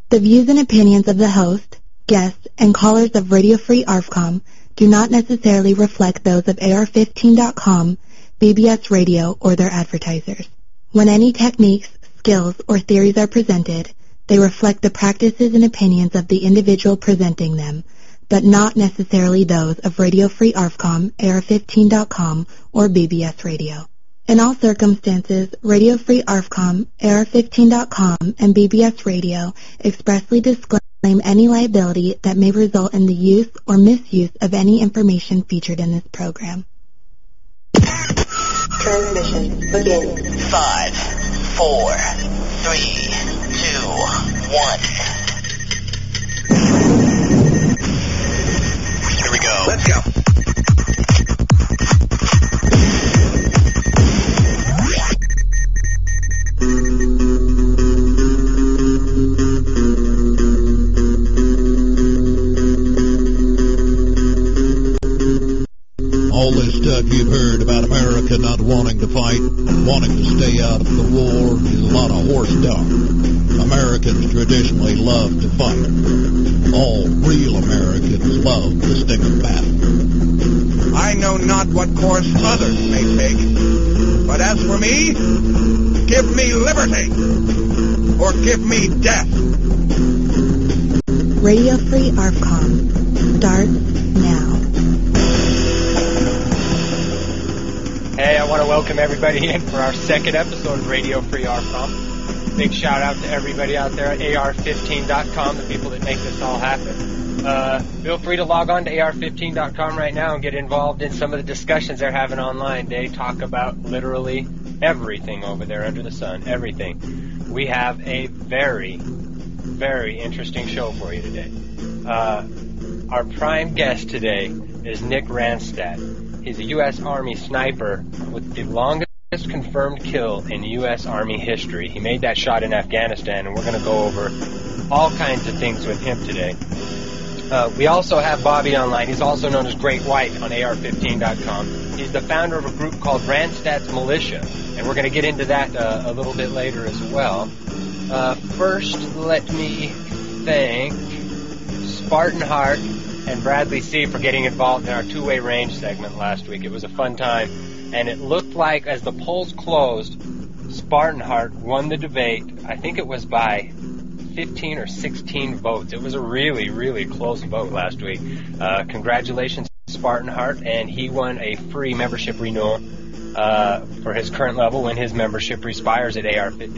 The views and opinions of the host, guests, and callers of Radio Free ARFCOM do not necessarily reflect those of AR15.com, BBS Radio, or their advertisers. When any techniques, skills, or theories are presented, they reflect the practices and opinions of the individual presenting them, but not necessarily those of Radio Free ARFCOM, AR15.com, or BBS Radio. In all circumstances, Radio Free ARFCOM, AR15.com, and BBS Radio expressly disclaim any liability that may result in the use or misuse of any information featured in this program. Transmission begins. 5, 4, 3, 2, 1. Here we go. Let's go. All this stuff you've heard about America not wanting to fight, wanting to stay out of the war, is a lot of horse talk. Americans traditionally love to fight. All real Americans love the sting of battle. I know not what course others may take, but as for me, give me liberty, or give me death. Radio Free ARFCOM starts now. Hey, I want to welcome everybody in for our second episode of Radio Free ARFCOM. Big shout out to everybody out there at AR15.com, the people that make this all happen. Feel free to log on to AR15.com right now and get involved in some of the discussions they're having online. They talk about literally everything over there under the sun, everything. We have a very, very interesting show for you today. Our prime guest today is Nick Randstad. He's a U.S. Army sniper with the longest confirmed kill in U.S. Army history. He made that shot in Afghanistan, and we're going to go over all kinds of things with him today. We also have Bobby online. He's also known as Great White on AR15.com. He's the founder of a group called Randstad's Militia, and we're going to get into that a little bit later as well. First, let me thank Spartan Hart and Bradley C. for getting involved in our two-way range segment last week. It was a fun time, and it looked like as the polls closed, Spartan Hart won the debate. I think it was by 15 or 16 votes. It was a really, really close vote last week. Congratulations, Spartan Hart, and he won a free membership renewal for his current level when his membership expires at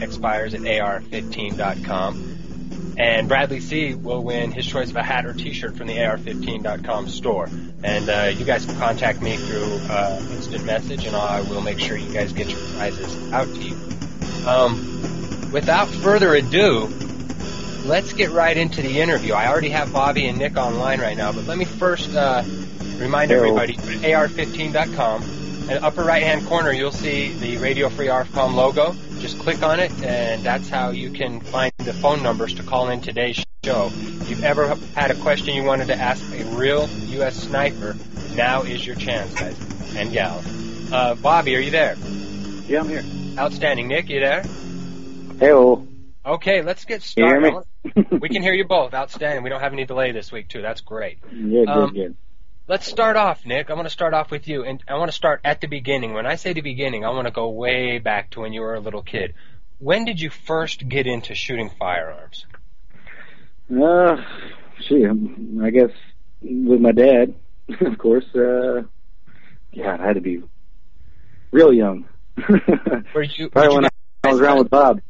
AR15.com. And Bradley C. will win his choice of a hat or T-shirt from the AR15.com store. And you guys can contact me through instant message, and I will make sure you guys get your prizes out to you. Without further ado, let's get right into the interview. I already have Bobby and Nick online right now, but let me first remind everybody to AR15.com. In the upper right-hand corner, you'll see the Radio Free ARFCOM logo. Just click on it, and that's how you can find the phone numbers to call in today's show. If you've ever had a question you wanted to ask a real U.S. sniper, now is your chance, guys and gals. Bobby, are you there? Yeah, I'm here. Outstanding. Nick, you there? Hey-o. Okay, let's get started. Can you hear me? We can hear you both. Outstanding. We don't have any delay this week, too. That's great. Yeah, good. Let's start off, Nick. I want to start off with you, and I want to start at the beginning. When I say the beginning, I want to go way back to when you were a little kid. When did you first get into shooting firearms? I guess with my dad, of course. God, I had to be real young. Probably when I was around with Bob.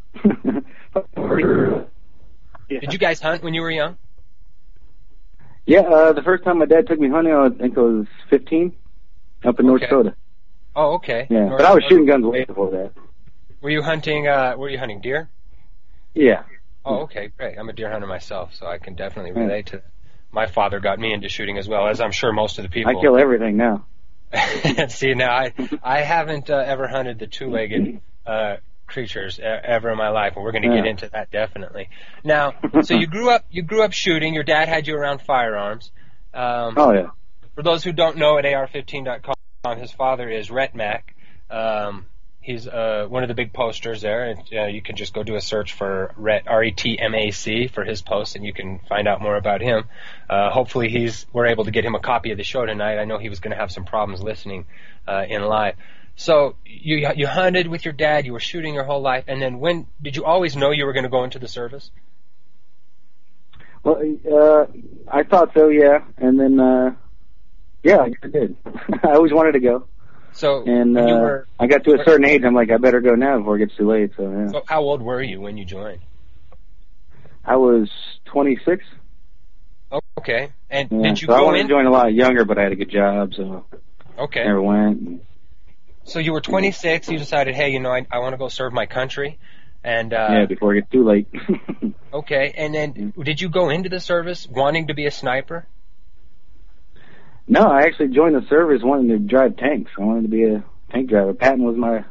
Did you guys hunt when you were young? Yeah, the first time my dad took me hunting, I think I was 15, up in North Dakota. Oh, okay. Yeah, but I was shooting guns way before that. Were you hunting deer? Yeah. Oh, okay, great. I'm a deer hunter myself, so I can definitely relate to that. My father got me into shooting as well, as I'm sure most of the people. I kill everything now. See, now I haven't ever hunted the two-legged creatures ever in my life, and we're going to get into that definitely. Now, so you grew up shooting. Your dad had you around firearms. Oh yeah. For those who don't know, at AR15.com, his father is Rhett Mack. He's one of the big posters there, and you can just go do a search for RETMAC for his post, and you can find out more about him. Hopefully we're able to get him a copy of the show tonight. I know he was going to have some problems listening in live. So you hunted with your dad, you were shooting your whole life, and then when did you always know you were going to go into the service? Well, I thought so, yeah, and then yeah, I did. I always wanted to go. So and I got to a certain age, I'm like, I better go now before it gets too late. So yeah. So how old were you when you joined? I was 26. Okay, and yeah, did you so go in? I wanted to join a lot younger, but I had a good job, so okay, never went. So you were 26. You decided, hey, I want to go serve my country, and yeah, before it gets too late. Okay, and then did you go into the service wanting to be a sniper? No, I actually joined the service wanting to drive tanks. I wanted to be a tank driver. Patton was my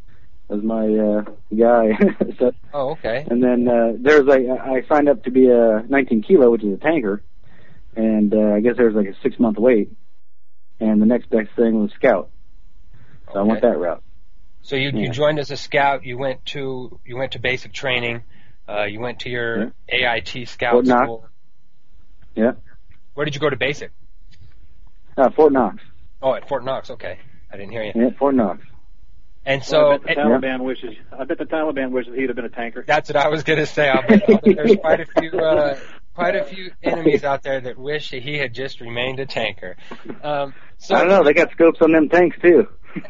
guy. So, oh, okay. And then I signed up to be a 19 kilo, which is a tanker, and I guess there was like a 6-month wait, and the next best thing was scout. So I went that route. So you joined as a scout. You went to basic training. You went to your AIT scout school. Yeah. Where did you go to basic? Fort Knox. Oh, at Fort Knox. Okay, I didn't hear you. Yeah, Fort Knox. And so I bet the Taliban wishes he'd have been a tanker. That's what I was going to say. I'll bet there's quite a few enemies out there that wish that he had just remained a tanker. So I don't know. They got scopes on them tanks too.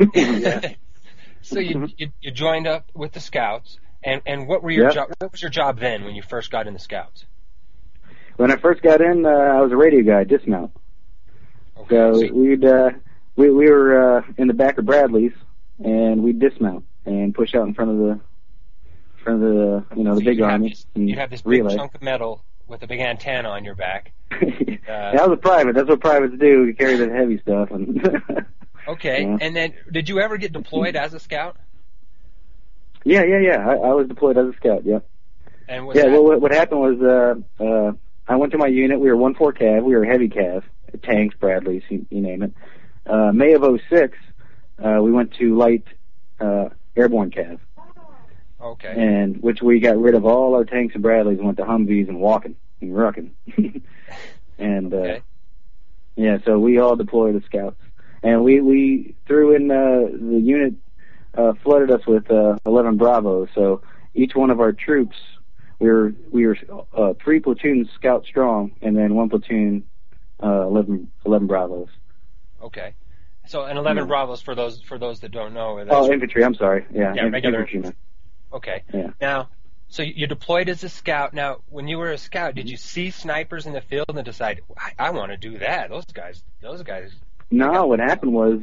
So you joined up with the Scouts, and what were your job? What was your job then when you first got in the Scouts? When I first got in, I was a radio guy, dismount. Okay, so we were in the back of Bradley's, and we'd dismount and push out in front of the the big army. You have this big chunk of metal with a big antenna on your back. That was a private. That's what privates do. You carry the heavy stuff. And okay, and then did you ever get deployed as a scout? Yeah. I was deployed as a scout. Yeah. And what happened was I went to my unit. We were 1-4 Cav. We were heavy Cav, tanks, Bradleys, you name it. May of 2006, we went to light airborne Cav. Okay. And which we got rid of all our tanks and Bradleys and went to Humvees and walking and rucking. And yeah, so we all deployed as scouts. And we threw in the unit flooded us with 11 Bravos. So each one of our troops, we were 3 platoons scout strong, and then 1 platoon 11 Bravos. Okay. So 11 Bravos for those that don't know. Infantry. I'm sorry. Yeah, regular infantry. Okay. Yeah. Now, so you deployed as a scout. Now, when you were a scout, did you see snipers in the field and decide, I want to do that? Those guys. No, what happened was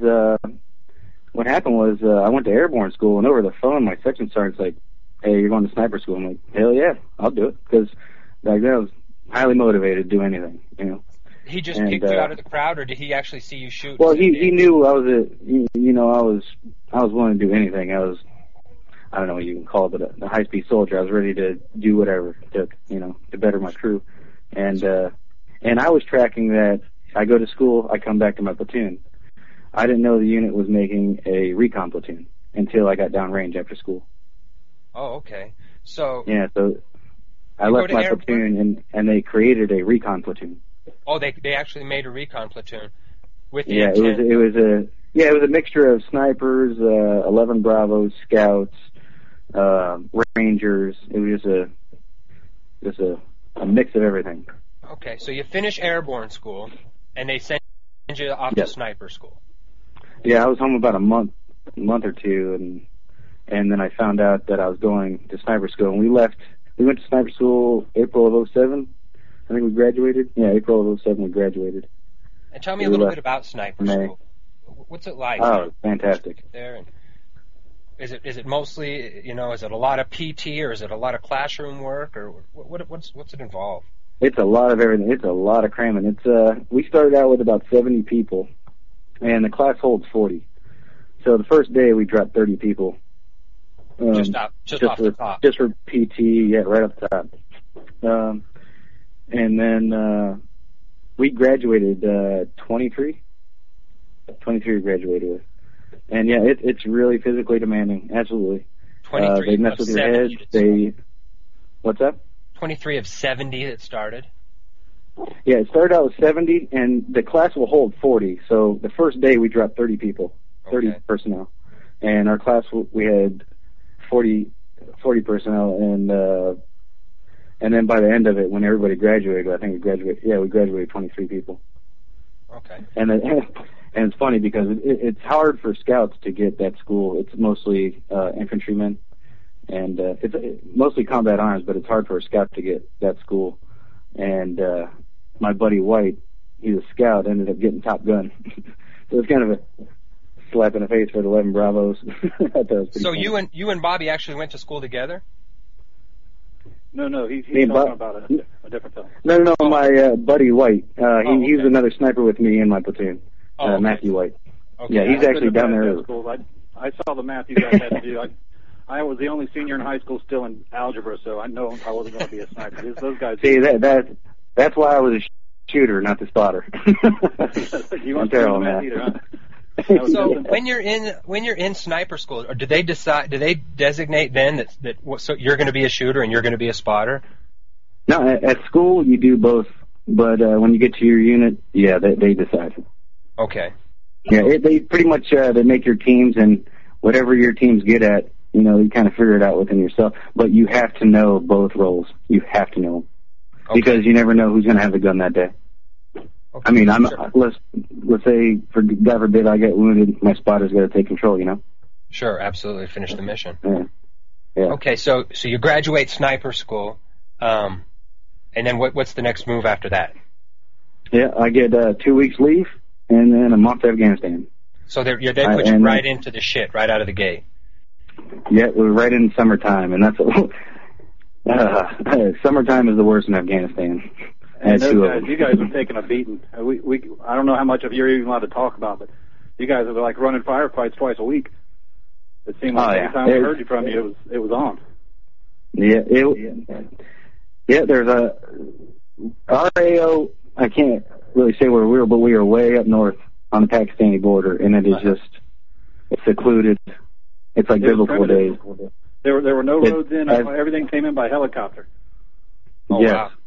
I went to airborne school, and over the phone, my section sergeant's like, "Hey, you're going to sniper school." I'm like, "Hell yeah, I'll do it," because back then I was highly motivated to do anything, He just picked you out of the crowd, or did he actually see you shoot? Well, he knew I was I was willing to do anything. I don't know what you can call it, but a high-speed soldier. I was ready to do whatever it took, to better my crew. And I was tracking that I go to school, I come back to my platoon. I didn't know the unit was making a recon platoon until I got downrange after school. Oh, okay. So yeah, so I left my platoon, and they created a recon platoon. Oh, they actually made a recon platoon with the intent. It was a mixture of snipers, 11 Bravos, scouts, Rangers. It was just a mix of everything. Okay, so you finish airborne school, and they send you off to sniper school. Yeah, I was home about a month or two, and then I found out that I was going to sniper school, and we went to sniper school April of 2007. I think we graduated. Yeah, April of 2007 we graduated. And tell me a little bit about sniper school. What's it like? Oh, it's fantastic. There, and is it mostly, is it a lot of PT, or is it a lot of classroom work, or what's it involve? It's a lot of everything. It's a lot of cramming. We started out with about 70 people, and the class holds 40. So the first day we dropped 30 people. Just off the top. Just for PT, yeah, right up the top. And then we graduated 23. 23 we graduated with. And yeah, it's really physically demanding. Absolutely. 23 they mess of with your 70 head. What's up? 23 of 70 that started. Yeah, it started out with 70, and the class will hold 40. So the first day we dropped 30 people, 30 personnel, and our class we had 40 personnel, and then by the end of it, when everybody graduated, I think we graduated 23 people. Okay. And it's funny because it's hard for scouts to get that school. It's mostly infantrymen, and it's mostly combat arms, but it's hard for a scout to get that school. And my buddy White, he's a scout, ended up getting Top Gun. So it's kind of a slap in the face for the 11 Bravos. So funny. you and Bobby actually went to school together? No, he's talking about a different thing. No, my buddy White. He's another sniper with me in my platoon. Matthew White. Okay. Yeah, he's actually down there. I saw the math you guys had to do. I was the only senior in high school still in algebra, so I know I wasn't going to be a sniper. Those guys. See, that's why I was a shooter, not the spotter. You weren't doing math either, huh? So when you're in sniper school, or do they designate then so you're going to be a shooter and you're going to be a spotter? No, at school you do both, but when you get to your unit, yeah, they decide. Okay. Yeah, they pretty much they make your teams, and whatever your team's good at, you kind of figure it out within yourself. But you have to know both roles. You have to know them. Okay. Because you never know who's going to have the gun that day. Okay. I mean, let's say, for God forbid, I get wounded, my spotter's got to take control, Sure, absolutely. Finish the mission. Yeah. Okay, so you graduate sniper school, and then what's the next move after that? Yeah, I get 2 weeks leave, and then a month to Afghanistan. So they put you right into the shit, right out of the gate. Yeah, we're right in summertime, and that's summertime is the worst in Afghanistan. And you guys are taking a beating. I don't know how much of you're even allowed to talk about, but you guys are like running firefights twice a week. It seemed like every time we heard from you, it was on. Yeah, there's our AO. I can't really say where we were, but we were way up north on the Pakistani border, and it is it's secluded. It's like biblical days. There were no roads in. Everything came in by helicopter. Oh, yes. Wow.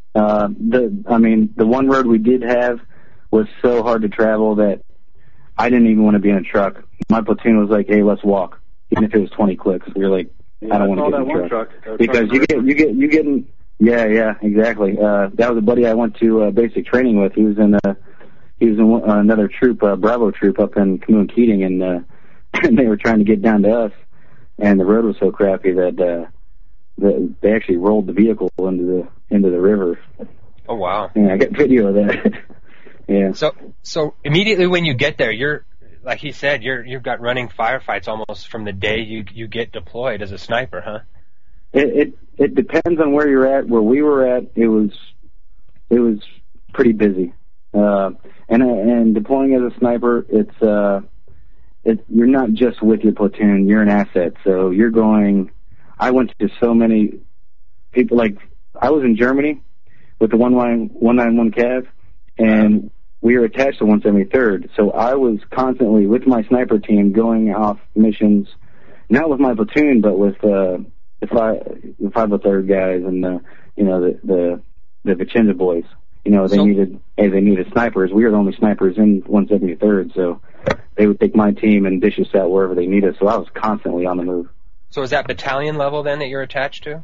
The one road we did have was so hard to travel that I didn't even want to be in a truck. My platoon was like, "Hey, let's walk," even if it was 20 clicks. We were like, "I don't want to get in a truck," because you get in. Yeah, exactly. That was a buddy I went to basic training with. He was in another troop, Bravo troop, up in Camoon Keating, and they were trying to get down to us, and the road was so crappy that they actually rolled the vehicle into the river. Oh wow! Yeah, I got video of that. Yeah. So immediately when you get there, you're like he said, you've got running firefights almost from the day you get deployed as a sniper, huh? It depends on where you're at. Where we were at, it was pretty busy. And deploying as a sniper, you're not just with your platoon, you're an asset. So you're going. I went to so many people. Like I was in Germany with the 191 Cav, and we were attached to 173rd. So I was constantly with my sniper team going off missions, not with my platoon, but with the 503rd guys and the Vicenza boys. They needed snipers. We were the only snipers in 173rd, so they would take my team and dish us out wherever they need us. So I was constantly on the move. So is that battalion level then that you're attached to?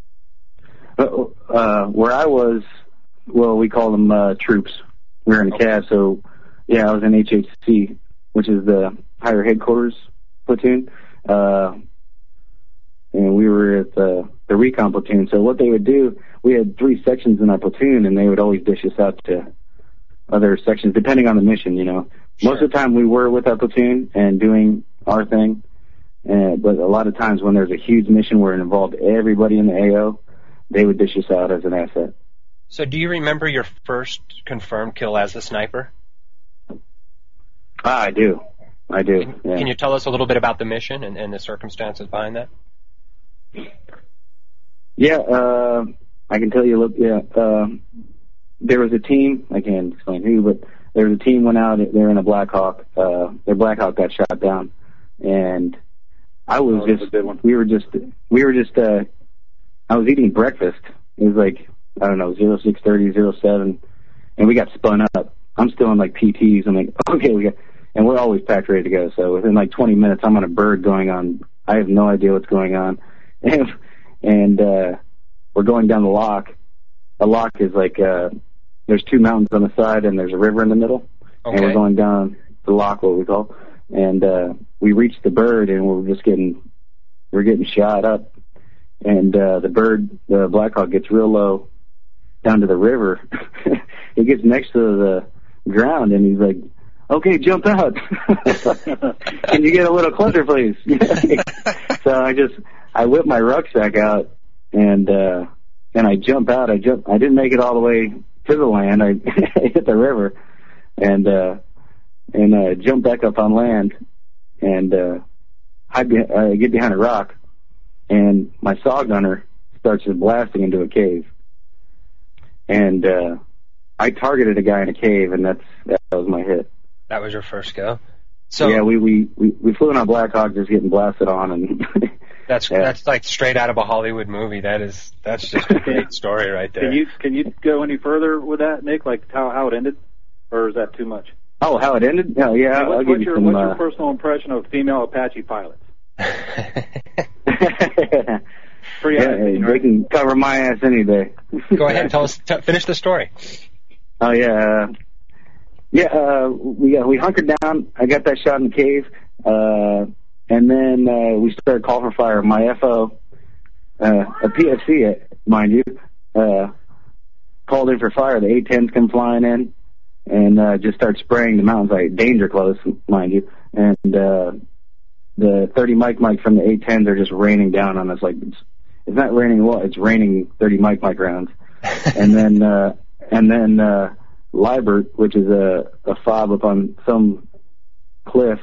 Where I was, we call them troops. We were in a CAV, so yeah, I was in HHC, which is the higher headquarters platoon, and we were at the recon platoon. So what they would do, we had 3 sections in our platoon, and they would always dish us out to other sections depending on the mission. Sure. Most of the time we were with our platoon and doing our thing. But a lot of times when there's a huge mission where it involved everybody in the AO, they would dish us out as an asset. So do you remember your first confirmed kill as a sniper? I do. Can you tell us a little bit about the mission and the circumstances behind that? Yeah, I can tell you. There was a team, I can't explain who, but there was a team went out, they're in a Black Hawk. Their Black Hawk got shot down. and I was I was eating breakfast. It was like, I don't know, 0630, 07, and we got spun up. I'm still in like PTs. I'm like, okay, and we're always packed ready to go. So within like 20 minutes, I'm on a bird going on. I have no idea what's going on. And we're going down the lock. A lock is like, there's two mountains on the side and there's a river in the middle. Okay. And we're going down the lock, what we call. And we reached the bird and we're getting shot up. And the bird, the Black Hawk, gets real low down to the river. He gets next to the ground and he's like, okay, jump out. Can you get a little closer, please? So I whip my rucksack out and I jump out. I didn't make it all the way to the land. I hit the river and jump back up on land and I get behind a rock and my saw gunner starts just blasting into a cave. And I targeted a guy in a cave, and that was my hit. That was your first go? So yeah, we flew in on Black Hawk, just getting blasted on, and that's like straight out of a Hollywood movie. That's just a great story right there. Can you go any further with that, Nick? Like how it ended, or is that too much? Oh, how it ended? No, yeah. What's your personal impression of female Apache pilots? They can cover my ass any day. Go ahead and tell us. Finish the story. Oh yeah, we hunkered down. I got that shot in the cave, and then we started calling for fire. My FO, a PFC, mind you, called in for fire. The A-10s come flying in and just start spraying the mountains like danger close, mind you, and the 30 Mike from the A-10s are just raining down on us like it's not raining it's raining 30 Mike rounds. And then Liebert, which is a fob up on some cliff.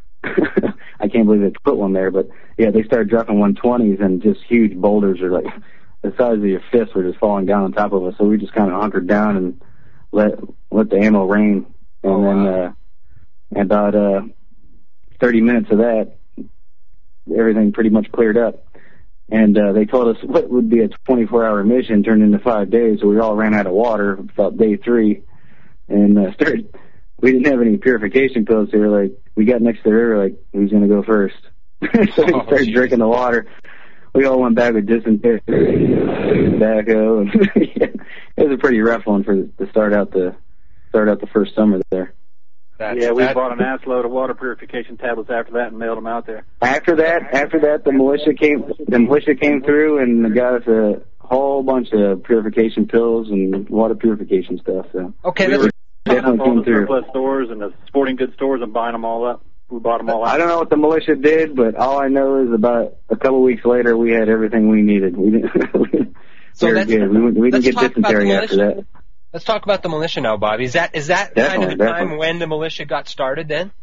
I can't believe they put one there, but yeah, they started dropping 120s and just huge boulders are like the size of your fist were just falling down on top of us. So we just kind of hunkered down and let the ammo rain. And then about 30 minutes of that, everything pretty much cleared up. And they told us what would be a 24-hour mission turned into 5 days, so we all ran out of water about day 3. And we didn't have any purification pills, so we got next to the river, like, who's going to go first? So we started drinking the water. We all went back with dysentery, tobacco, and it was a pretty rough one to start out the first summer there. We bought an assload of water purification tablets after that and mailed them out there. After that, the militia came through and got us a whole bunch of purification pills and water purification stuff. So okay, we were definitely came through. Surplus stores and the sporting goods stores and buying them all up. We bought them all out. I don't know what the militia did, but all I know is about a couple weeks later we had everything we needed. We didn't. We didn't get dysentery after that. Let's talk about the militia now, Bobby. Is that kind of the time when the militia got started then?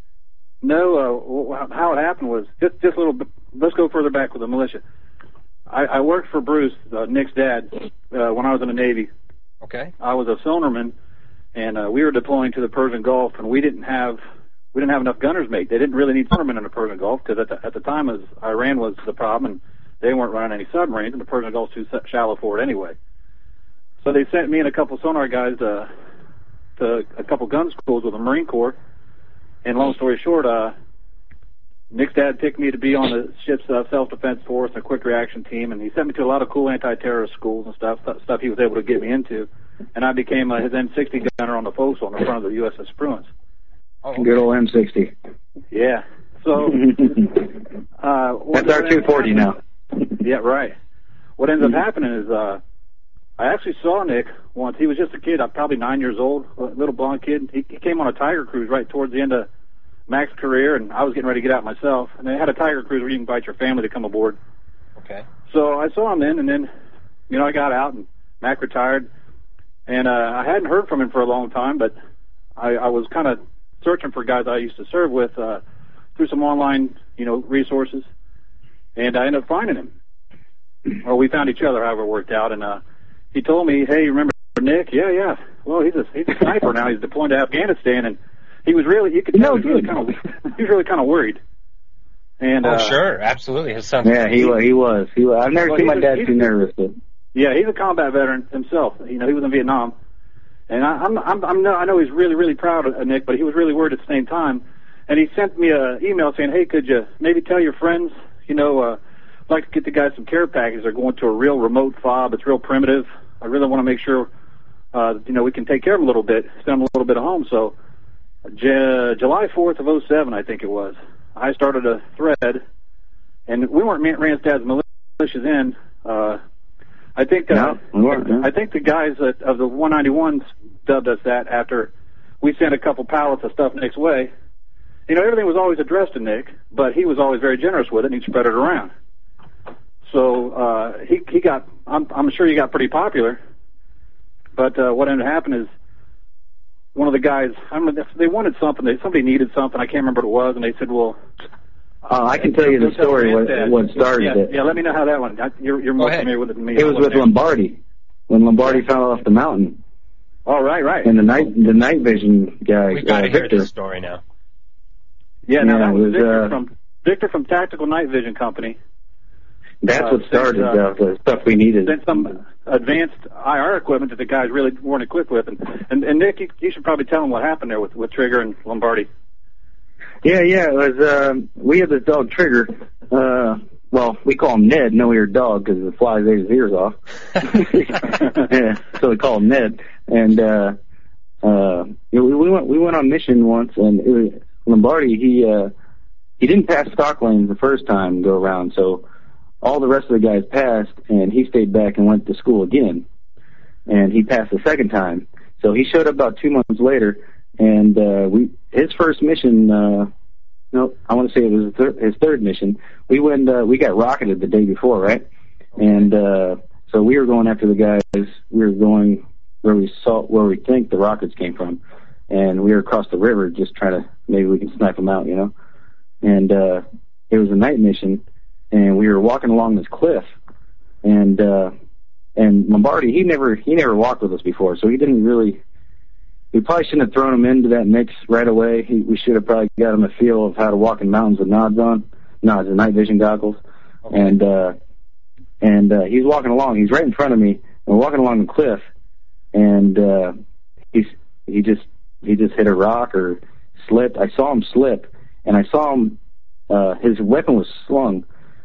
No, how it happened was just a little bit. Let's go further back with the militia. I worked for Bruce, Nick's dad, when I was in the Navy. Okay. I was a sonarman, and we were deploying to the Persian Gulf, and we didn't have enough gunners mate. They didn't really need sonarmen in the Persian Gulf because at the time Iran was the problem, and they weren't running any submarines, and the Persian Gulf's too shallow for it anyway. So they sent me and a couple sonar guys to a couple gun schools with the Marine Corps. And long story short, Nick's dad picked me to be on the ship's self-defense force and a quick reaction team, and he sent me to a lot of cool anti-terrorist schools and stuff he was able to get me into. And I became his M60 gunner on the forecastle in front of the USS Spruance. Oh, good old M60. Yeah. So that's our 240 now. Yeah, right. What ends up happening is I actually saw Nick once. He was just a kid, probably 9 years old, a little blonde kid. He came on a Tiger Cruise right towards the end of Mac's career, and I was getting ready to get out myself. And they had a Tiger Cruise where you can invite your family to come aboard. Okay. So I saw him then, and then, I got out, and Mac retired. And I hadn't heard from him for a long time, but I was kind of searching for guys I used to serve with through some online, resources. And I ended up finding him. Or we found each other, however it worked out, and he told me, hey, remember Nick? Yeah. Well, he's a sniper now. He's deployed to Afghanistan, and he was really, you could tell he was really kind of worried. And sure, absolutely. His son. Yeah, he was. I've never seen my dad too nervous, but yeah, he's a combat veteran himself. He was in Vietnam, and I know he's really, really proud of Nick, but he was really worried at the same time. And he sent me an email saying, "Hey, could you maybe tell your friends, I'd like to get the guys some care packages. They're going to a real remote fob. It's real primitive. I really want to make sure, we can take care of them a little bit, send them a little bit of home." So, July 4th of 2007, I think it was, I started a thread, and we weren't Randstad's militias in. I think the guys of the 191s dubbed us that after we sent a couple pallets of stuff Nick's way. Everything was always addressed to Nick, but he was always very generous with it, and he'd spread it around. So he got, I'm sure he got pretty popular. But what ended up happening is one of the guys, they wanted something, somebody needed something, I can't remember what it was, and they said, well... I can tell you the story, what started it. Yeah, let me know how that went. You're more familiar with it than me. It was with Lombardi, when Lombardi fell off the mountain. Oh, right. And the night vision guy, we got to hear Victor. this story now. Yeah, that was Victor from Tactical Night Vision Company. That's what started the stuff we needed. Sent some advanced IR equipment that the guys really weren't equipped with. And Nick, you should probably tell them what happened there with Trigger and Lombardi. Yeah, it was, we had this dog Trigger, we call him Ned, no-eared dog, because the flies ate his ears off. Yeah, so we call him Ned. And, we went on mission once, and it was, Lombardi, he didn't pass stock lanes the first time go around, so all the rest of the guys passed, and he stayed back and went to school again. And he passed the second time. So he showed up about 2 months later, and his first mission, I want to say it was his third mission. We got rocketed the day before, right? And so we were going after the guys. We were going where we think the rockets came from, and we were across the river just trying to maybe we can snipe them out, And it was a night mission, and we were walking along this cliff, and Lombardi he never walked with us before, so he didn't really. We probably shouldn't have thrown him into that mix right away. We should have probably got him a feel of how to walk in mountains with nods and night vision goggles. Okay. And he's walking along. He's right in front of me, and we're walking along the cliff, and he just hit a rock or slipped. I saw him slip, and I saw him. His weapon was slung,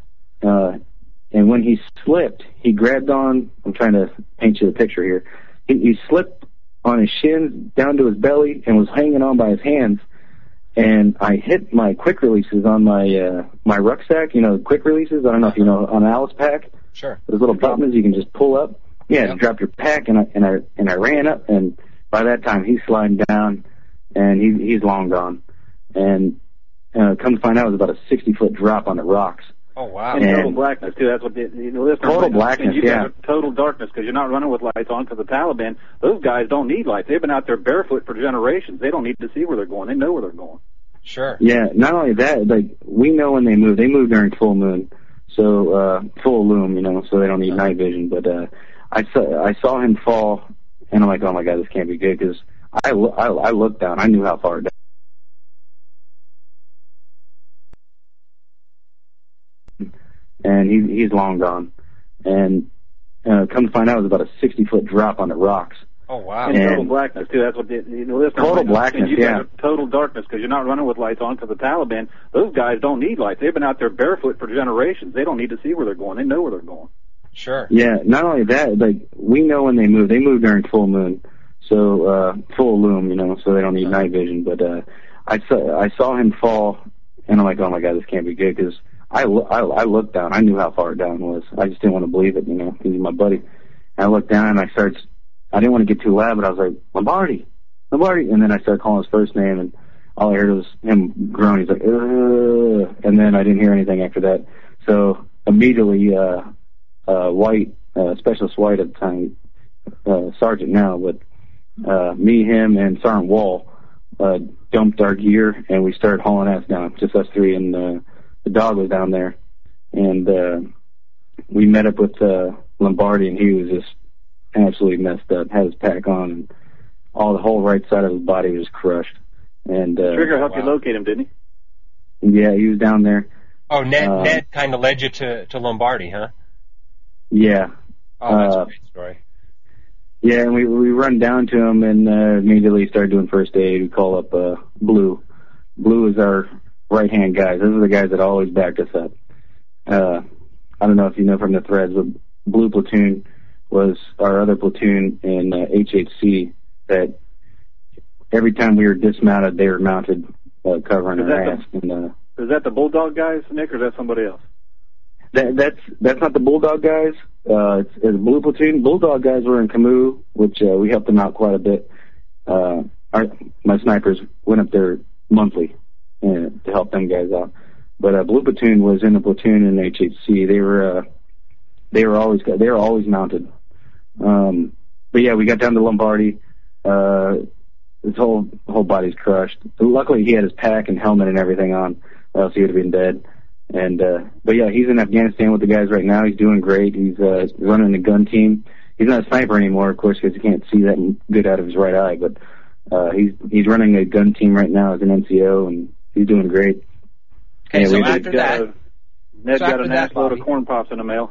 and when he slipped, he grabbed on. I'm trying to paint you the picture here. He slipped on his shins down to his belly and was hanging on by his hands, and I hit my quick releases on my rucksack, quick releases, I don't know if you know, on Alice pack. Sure. Those little buttons you can just pull up. Yeah, yep. Drop your pack, and I ran up, and by that time he's sliding down, and he's long gone. And come to find out it was about a 60-foot drop on the rocks. Oh, wow. And total blackness, too. That's what the listeners total blackness, yeah. Total darkness, because you're not running with lights on, because the Taliban, those guys don't need lights. They've been out there barefoot for generations. They don't need to see where they're going. They know where they're going. Sure. Yeah, not only that, we know when they move. They move during full moon, so full loom, so they don't need night vision. But I saw him fall, and I'm like, oh, my God, this can't be good, because I looked down. I knew how far down. And he's long gone. And come to find out it was about a 60-foot drop on the rocks. Oh, wow. And total blackness, too. That's what the listeners... Total blackness, yeah. Total darkness, because you're not running with lights on, because the Taliban, those guys don't need lights. They've been out there barefoot for generations. They don't need to see where they're going. They know where they're going. Sure. Yeah, not only that, we know when they move. They move during full moon, so full loom, so they don't need night vision. But I saw him fall, and I'm like, oh, my God, this can't be good, because I looked down. I knew how far down it was. I just didn't want to believe it, because he's my buddy. And I looked down, and I didn't want to get too loud, but I was like, Lombardi. And then I started calling his first name, and all I heard was him groan. He's like, ugh. And then I didn't hear anything after that. So immediately, White, Specialist White at the time, Sergeant now, but me, him, and Sergeant Wall dumped our gear, and we started hauling ass down, just us three, and the dog was down there. And we met up with Lombardi, and he was just absolutely messed up, had his pack on, and the whole right side of his body was crushed. And Trigger helped you locate him, didn't he? Yeah, he was down there. Oh, Ned kind of led you to Lombardi, huh? Yeah. Oh, that's a great story. Yeah, and we run down to him and immediately start doing first aid. We call up Blue. Blue is our right-hand guys. Those are the guys that always backed us up. I don't know if you know from the threads, but Blue Platoon was our other platoon in HHC that every time we were dismounted, they were mounted covering our ass. Is that the Bulldog guys, Nick, or is that somebody else? That's not the Bulldog guys. It's Blue Platoon. Bulldog guys were in Camus, which we helped them out quite a bit. My snipers went up there monthly to help them guys out. But Blue Platoon was in the platoon in HHC. They were always mounted. But yeah, we got down to Lombardi. His whole body's crushed. Luckily, he had his pack and helmet and everything on, or else he would have been dead. And but yeah, he's in Afghanistan with the guys right now. He's doing great. He's running the gun team. He's not a sniper anymore, of course, because he can't see that good out of his right eye. But he's running a gun team right now as an NCO, and he's doing great. Okay, so after that, Ned got a nice load of corn pops in the mail.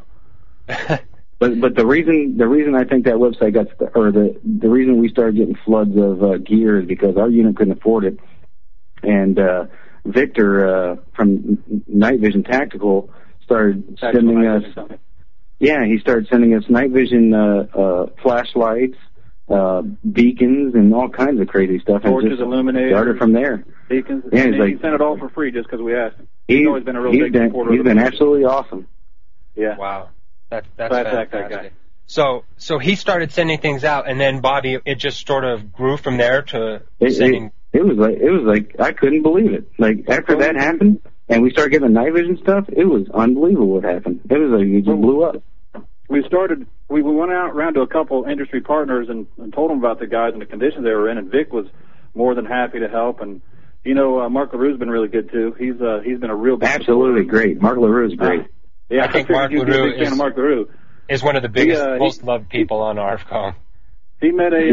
But the reason I think that website the reason we started getting floods of gear is because our unit couldn't afford it, and Victor from Night Vision Tactical started sending us. Yeah, he started sending us night vision flashlights, beacons, and all kinds of crazy stuff. Torches, illuminators. Started from there. Beacons. Yeah, he sent it all for free just because we asked him. He's always been a real big supporter. He's been absolutely awesome. Yeah. Wow. That's fantastic. That guy. So he started sending things out, and then Bobby, it just sort of grew from there to sending. It was like I couldn't believe it. Like after that happened, and we started getting the night vision stuff, it was unbelievable what happened. It was like it just blew up. We went around to a couple industry partners and told them about the guys and the conditions they were in, and Vic was more than happy to help. And Mark LaRue's been really good too. He's been a real big absolutely great. Mark LaRue's great. Yeah, I think Mark LaRue is one of the biggest, most loved people on ARFCOM. He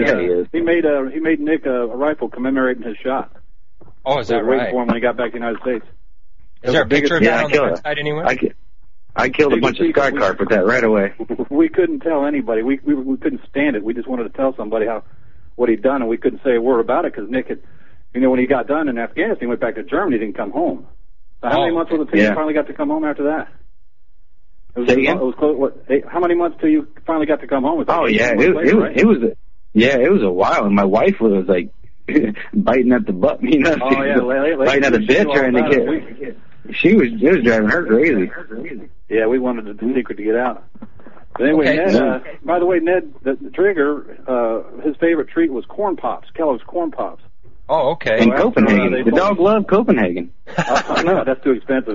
made Nick a rifle commemorating his shot. Oh, is that right? Waiting for him when he got back to the United States. Is there a picture of that on the website anywhere? I killed a bunch of sky carp with that right away. We couldn't tell anybody. We couldn't stand it. We just wanted to tell somebody what he'd done, and we couldn't say a word about it because Nick had, when he got done in Afghanistan, he went back to Germany. He didn't come home. So how many months was it till you finally got to come home after that? How many months till you finally got to come home? It was a while, and my wife was like biting at the butt, biting at the bit trying to get. It was driving her crazy. Yeah, we wanted the secret to get out. But anyway, Ned, by the way, Ned, the trigger, his favorite treat was corn pops, Kellogg's corn pops. Oh, okay. In Copenhagen. The dog loved Copenhagen. No, that's too expensive.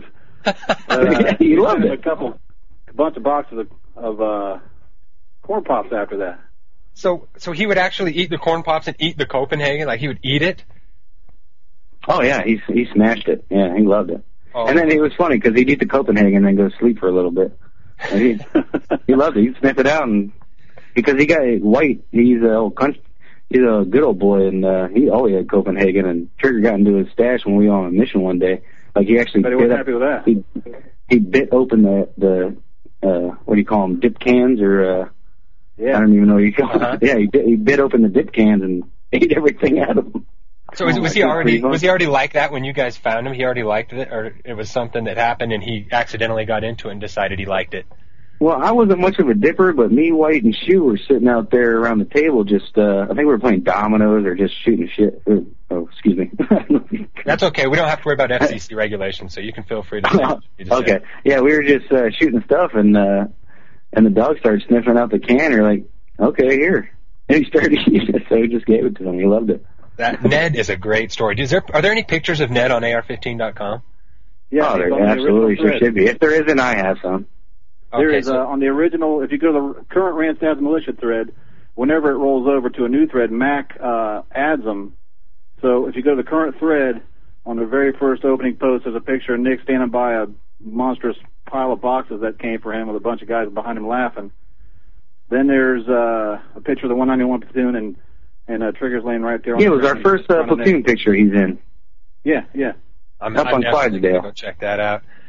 He loved it. A bunch of boxes of corn pops after that. So he would actually eat the corn pops and eat the Copenhagen? Like he would eat it? Oh, yeah, he smashed it. Yeah, he loved it. Oh. And then it was funny because he'd eat the Copenhagen and then go sleep for a little bit. And he loved it. He'd sniff it out, and because he got White, he's a good old boy, and he always had Copenhagen. And Trigger got into his stash when we were on a mission one day. Like he actually. But he wasn't happy with that. He bit open the what do you call them, dip cans or I don't even know what you call them. Yeah, he bit open the dip cans and ate everything out of them. So was he already like that when you guys found him? He already liked it, or it was something that happened and he accidentally got into it and decided he liked it? Well, I wasn't much of a dipper, but me, White, and Shu were sitting out there around the table just, I think we were playing dominoes or just shooting shit. Oh, excuse me. That's okay. We don't have to worry about FCC regulations, so you can feel free to say what you just said. Yeah, we were just shooting stuff, and the dog started sniffing out the can. We're like, okay, here. And he started eating it, so we just gave it to him. He loved it. That Ned is a great story. Are there any pictures of Ned on AR15.com? Yeah, there absolutely sure should be. If there isn't, I have some. There is on the original. If you go to the current Randstad Militia thread, whenever it rolls over to a new thread, Mac adds them. So if you go to the current thread, on the very first opening post, there's a picture of Nick standing by a monstrous pile of boxes that came for him with a bunch of guys behind him laughing. Then there's a picture of the 191 platoon and Trigger's laying right there. Yeah, it was our first platoon picture he's in. Yeah. Up on Clydesdale. Go check that out.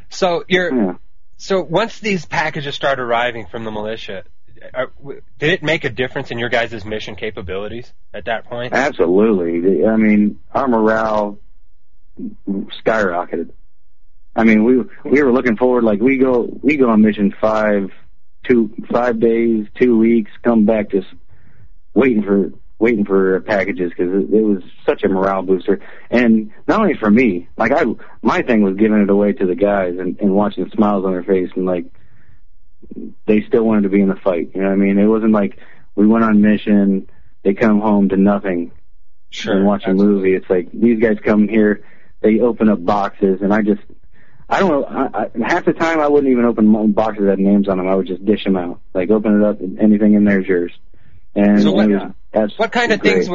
So so once these packages start arriving from the militia, did it make a difference in your guys' mission capabilities at that point? Absolutely. I mean, our morale skyrocketed. I mean, we were looking forward, like we go on mission 5 days, 2 weeks, come back just waiting for packages, because it was such a morale booster. And not only for me, like my thing was giving it away to the guys and watching the smiles on their face, and like they still wanted to be in the fight. You know what I mean? It wasn't like we went on mission, they come home to nothing and watch a movie. It's like these guys come here, they open up boxes, and I don't know, half the time I wouldn't even open boxes that had names on them. I would just dish them out. Like, open it up, and anything in there is yours. And so what kind of things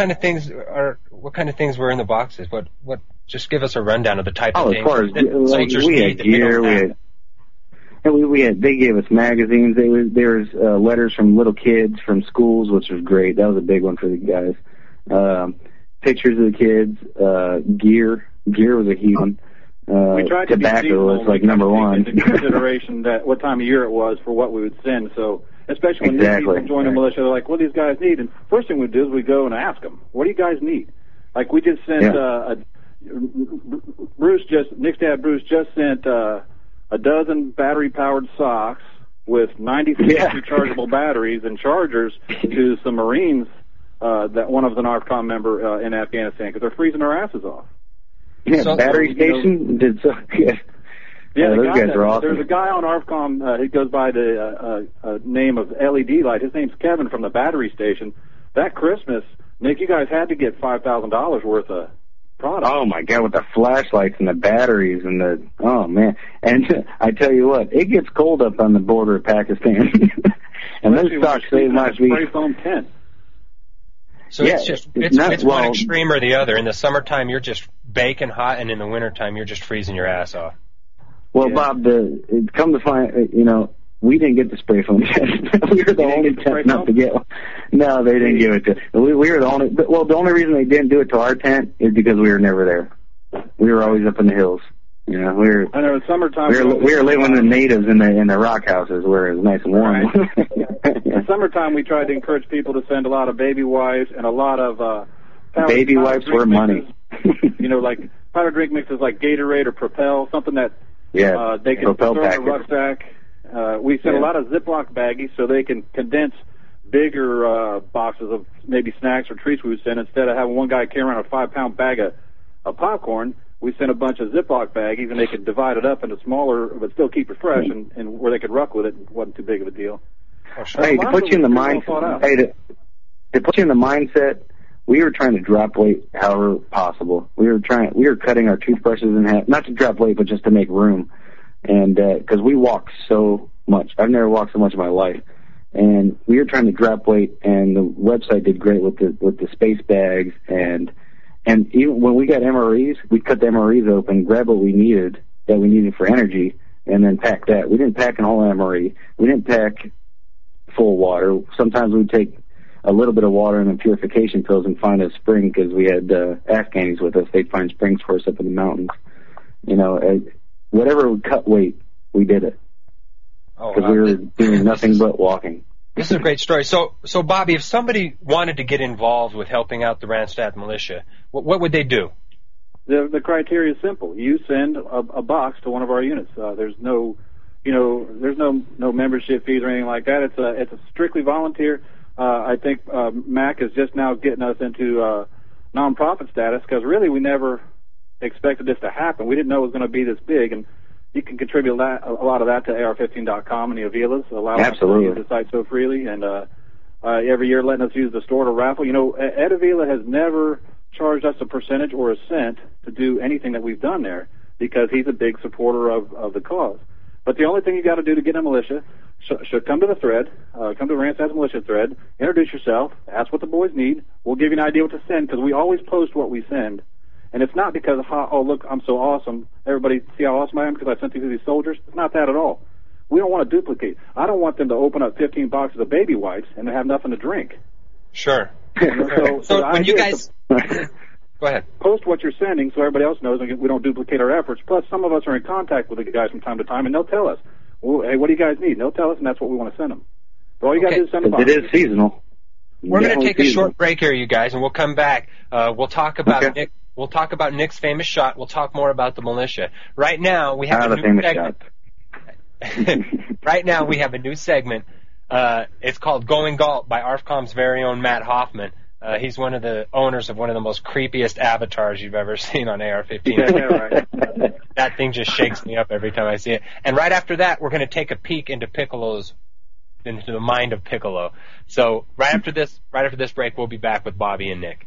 were in the boxes? What just give us a rundown of the type of things. As far as we had gear, they gave us magazines. There was letters from little kids from schools, which was great. That was a big one for the guys. Pictures of the kids, gear was a huge one. We tried to tobacco was like number one. Into consideration that what time of year it was for what we would send. So, especially when new people join the militia, they're like, "What do these guys need?" And first thing we do is we go and ask them, "What do you guys need?" Like, we just sent Nick's dad Bruce just sent a dozen battery-powered socks with 96 rechargeable batteries and chargers to some Marines. That one of them an ARFCOM member in Afghanistan, because they're freezing their asses off. Yeah, so, battery station did so good. Yeah, those guys are awesome. There's a guy on ARFCOM, he goes by the name of LED Light. His name's Kevin from the battery station. That Christmas, Nick, you guys had to get $5,000 worth of product. Oh, my God, with the flashlights and the batteries and oh, man. And I tell you what, it gets cold up on the border of Pakistan. And those socks save my feet. Spray foam tent. So it's one extreme or the other. In the summertime, you're just baking hot, and in the wintertime, you're just freezing your ass off. Well, Bob, come to find, we didn't get the spray foam tent. We were the only tent not to get one. No, they didn't give it to. We were the only. Well, the only reason they didn't do it to our tent is because we were never there. We were always up in the hills. I know in summertime we were living with the natives in the rock houses where it was nice and warm. Right. In summertime, we tried to encourage people to send a lot of baby wipes and a lot of baby wipes were money. Like powder drink mixes like Gatorade or Propel, something that they can Propel throw in a rucksack. We sent a lot of Ziploc baggies so they can condense bigger boxes of maybe snacks or treats we would send. Instead of having one guy carry around a 5-pound bag of popcorn, we sent a bunch of Ziploc baggies, and they could divide it up into smaller, but still keep it fresh, and where they could ruck with it. It wasn't too big of a deal. Oh, sure. Hey, to put you in the mindset, we were trying to drop weight however possible. We were cutting our toothbrushes in half, not to drop weight, but just to make room. And because we walk so much, I've never walked so much in my life. And we were trying to drop weight, and the website did great with the space bags, and even when we got MREs, we'd cut the MREs open, grab what we needed for energy, and then pack that. We didn't pack a whole MRE. We didn't pack full water. Sometimes we'd take a little bit of water and then purification pills and find a spring, because we had Afghanis with us. They'd find springs for us up in the mountains. Whatever would cut weight, we did it. Because we were doing nothing but walking. This is a great story. So Bobby, if somebody wanted to get involved with helping out the Randstad militia, what would they do? The criteria is simple. You send a box to one of our units. There's no membership fees or anything like that. It's a strictly volunteer. I think Mac is just now getting us into nonprofit status, because really we never expected this to happen. We didn't know it was going to be this big, and you can contribute a lot of that to AR15.com and the Avilas, allowing us to use the site so freely, and every year letting us use the store to raffle. Ed Avila has never charged us a percentage or a cent to do anything that we've done there, because he's a big supporter of the cause. But the only thing you got to do to get in a militia, should come to the thread, come to Randstad's militia thread, introduce yourself, ask what the boys need. We'll give you an idea what to send, because we always post what we send. And it's not because, look, I'm so awesome. Everybody see how awesome I am because I sent these soldiers? It's not that at all. We don't want to duplicate. I don't want them to open up 15 boxes of baby wipes and have nothing to drink. Sure. So when you guys... Go ahead. Post what you're sending so everybody else knows and we don't duplicate our efforts. Plus, some of us are in contact with the guys from time to time, and they'll tell us, well, hey, what do you guys need? And they'll tell us, and that's what we want to send them. So all you got to do is send them. It is seasonal. We're going to take a short break here, you guys, and we'll come back. We'll talk about Nick. We'll talk about Nick's famous shot. We'll talk more about the militia. Right now, we have a new segment. Right now, we have a new segment. It's called Going Galt by ARFCOM's very own Matt Hoffman. He's one of the owners of one of the most creepiest avatars you've ever seen on AR-15. Yeah, right. That thing just shakes me up every time I see it. And right after that, we're going to take a peek into the mind of Piccolo. So right after this break, we'll be back with Bobby and Nick.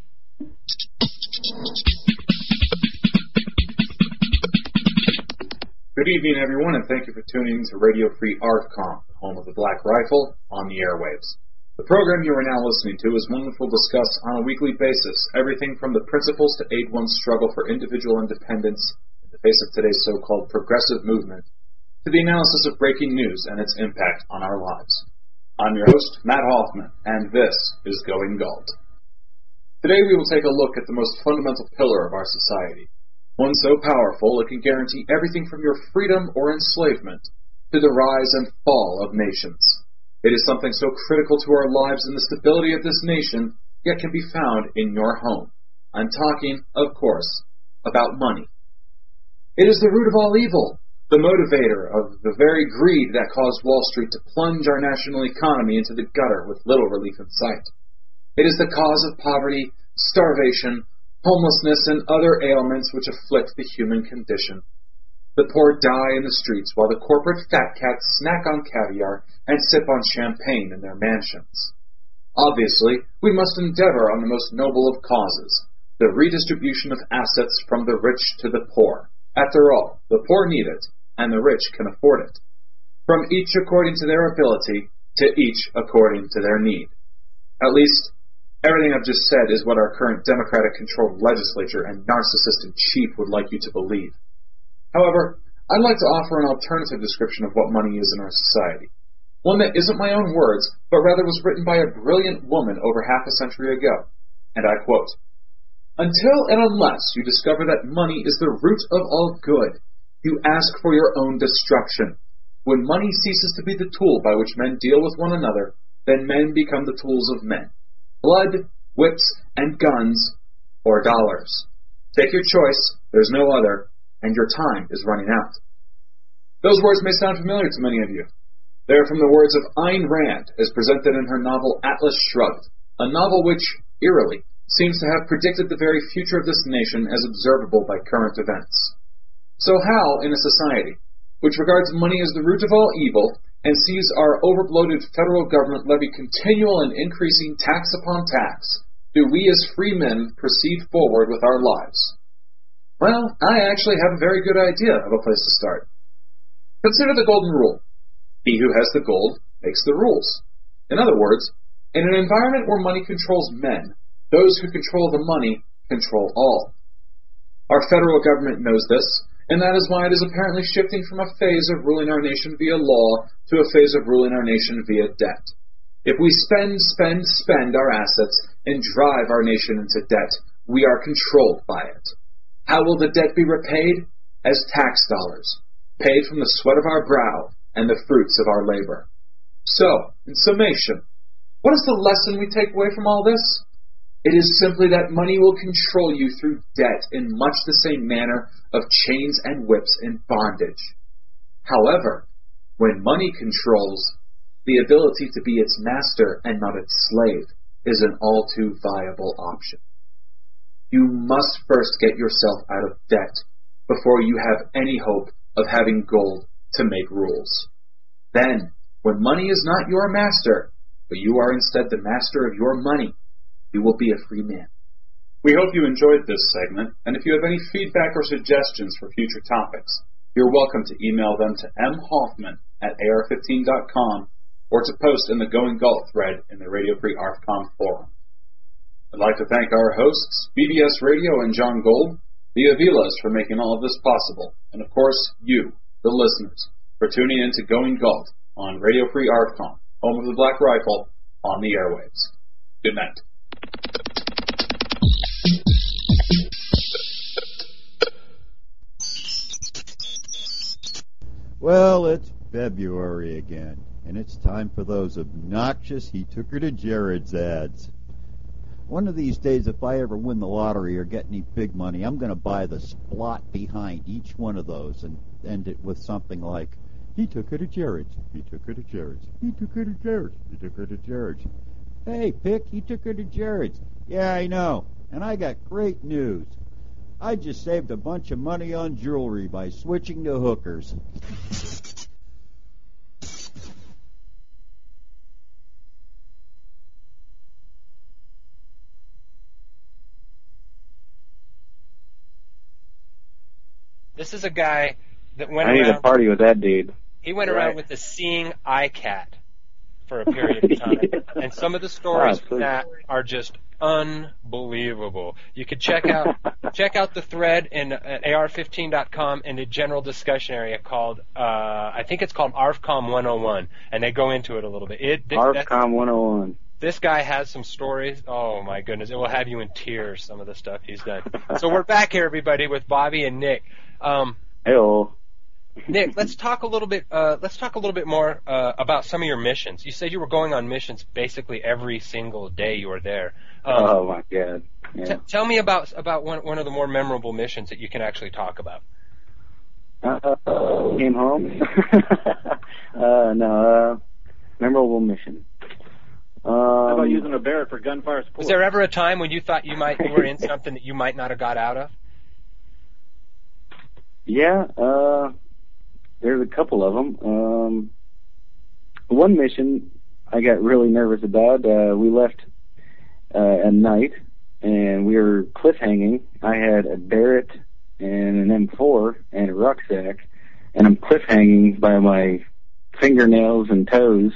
Good evening, everyone, and thank you for tuning in to Radio Free ARFCOM, the home of the Black Rifle, on the airwaves. The program you are now listening to is one that will discuss on a weekly basis everything from the principles to aid one's struggle for individual independence in the face of today's so-called progressive movement, to the analysis of breaking news and its impact on our lives. I'm your host, Matt Hoffman, and this is Going Galt. Today we will take a look at the most fundamental pillar of our society, one so powerful it can guarantee everything from your freedom or enslavement to the rise and fall of nations. It is something so critical to our lives and the stability of this nation, yet can be found in your home. I'm talking, of course, about money. It is the root of all evil, the motivator of the very greed that caused Wall Street to plunge our national economy into the gutter with little relief in sight. It is the cause of poverty, starvation, homelessness, and other ailments which afflict the human condition. The poor die in the streets while the corporate fat cats snack on caviar and sip on champagne in their mansions. Obviously, we must endeavor on the most noble of causes, the redistribution of assets from the rich to the poor. After all, the poor need it, and the rich can afford it. From each according to their ability, to each according to their need. At least, everything I've just said is what our current Democratic-controlled legislature and narcissistic chief would like you to believe. However, I'd like to offer an alternative description of what money is in our society. One that isn't my own words, but rather was written by a brilliant woman over half a century ago. And I quote, "Until and unless you discover that money is the root of all good, you ask for your own destruction. When money ceases to be the tool by which men deal with one another, then men become the tools of men. Blood, whips, and guns, or dollars. Take your choice, there's no other, and your time is running out." Those words may sound familiar to many of you. They are from the words of Ayn Rand, as presented in her novel Atlas Shrugged, a novel which, eerily, seems to have predicted the very future of this nation as observable by current events. So how, in a society which regards money as the root of all evil and sees our overbloated federal government levy continual and increasing tax upon tax, do we as free men proceed forward with our lives? Well, I actually have a very good idea of a place to start. Consider the golden rule. He who has the gold makes the rules. In other words, in an environment where money controls men, those who control the money control all. Our federal government knows this, and that is why it is apparently shifting from a phase of ruling our nation via law to a phase of ruling our nation via debt. If we spend our assets and drive our nation into debt, we are controlled by it. How will the debt be repaid? As tax dollars, paid from the sweat of our brow and the fruits of our labor. So, in summation, what is the lesson we take away from all this? It is simply that money will control you through debt in much the same manner of chains and whips in bondage. However, when money controls, the ability to be its master and not its slave is an all too viable option. You must first get yourself out of debt before you have any hope of having gold to make rules. Then, when money is not your master, but you are instead the master of your money, you will be a free man. We hope you enjoyed this segment, and if you have any feedback or suggestions for future topics, you're welcome to email them to mhoffman@ar15.com or to post in the Going Galt thread in the Radio Free ARFCOM forum. I'd like to thank our hosts, BBS Radio and John Gold, the Avilas for making all of this possible, and of course, you, the listeners, for tuning in to Going Galt on Radio Free ARFCOM, home of the Black Rifle, on the airwaves. Good night. Well, it's February again, and it's time for those obnoxious He Took Her to Jared's ads. One of these days, if I ever win the lottery or get any big money, I'm going to buy the splot behind each one of those and end it with something like, he took her to Jared's, he took her to Jared's, he took her to Jared's, he took her to Jared's. Hey, Pick, he took her to Jared's. Yeah, I know, and I got great news. I just saved a bunch of money on jewelry by switching to hookers. This is a guy that went around... I need around... to party with that dude. He went around with the seeing eye cat for a period of time. Yeah. And some of the stories from that are just unbelievable. You could check out the thread at AR15.com in the general discussion area called, I think it's called ARFCOM 101, and they go into it a little bit. ARFCOM 101. This guy has some stories. Oh, my goodness. It will have you in tears, some of the stuff he's done. So we're back here, everybody, with Bobby and Nick. Hello. Nick, let's talk a little bit more about some of your missions. You said you were going on missions basically every single day you were there. Oh my God! Yeah. Tell me about one of the more memorable missions that you can actually talk about. Came home. Memorable mission. How about using a Barrett for gunfire support? Was there ever a time when you thought you were in something that you might not have got out of? Yeah, there's a couple of them. One mission I got really nervous about. We left at night, and we were cliffhanging. I had a Barrett and an M4 and a rucksack, and I'm cliffhanging by my fingernails and toes.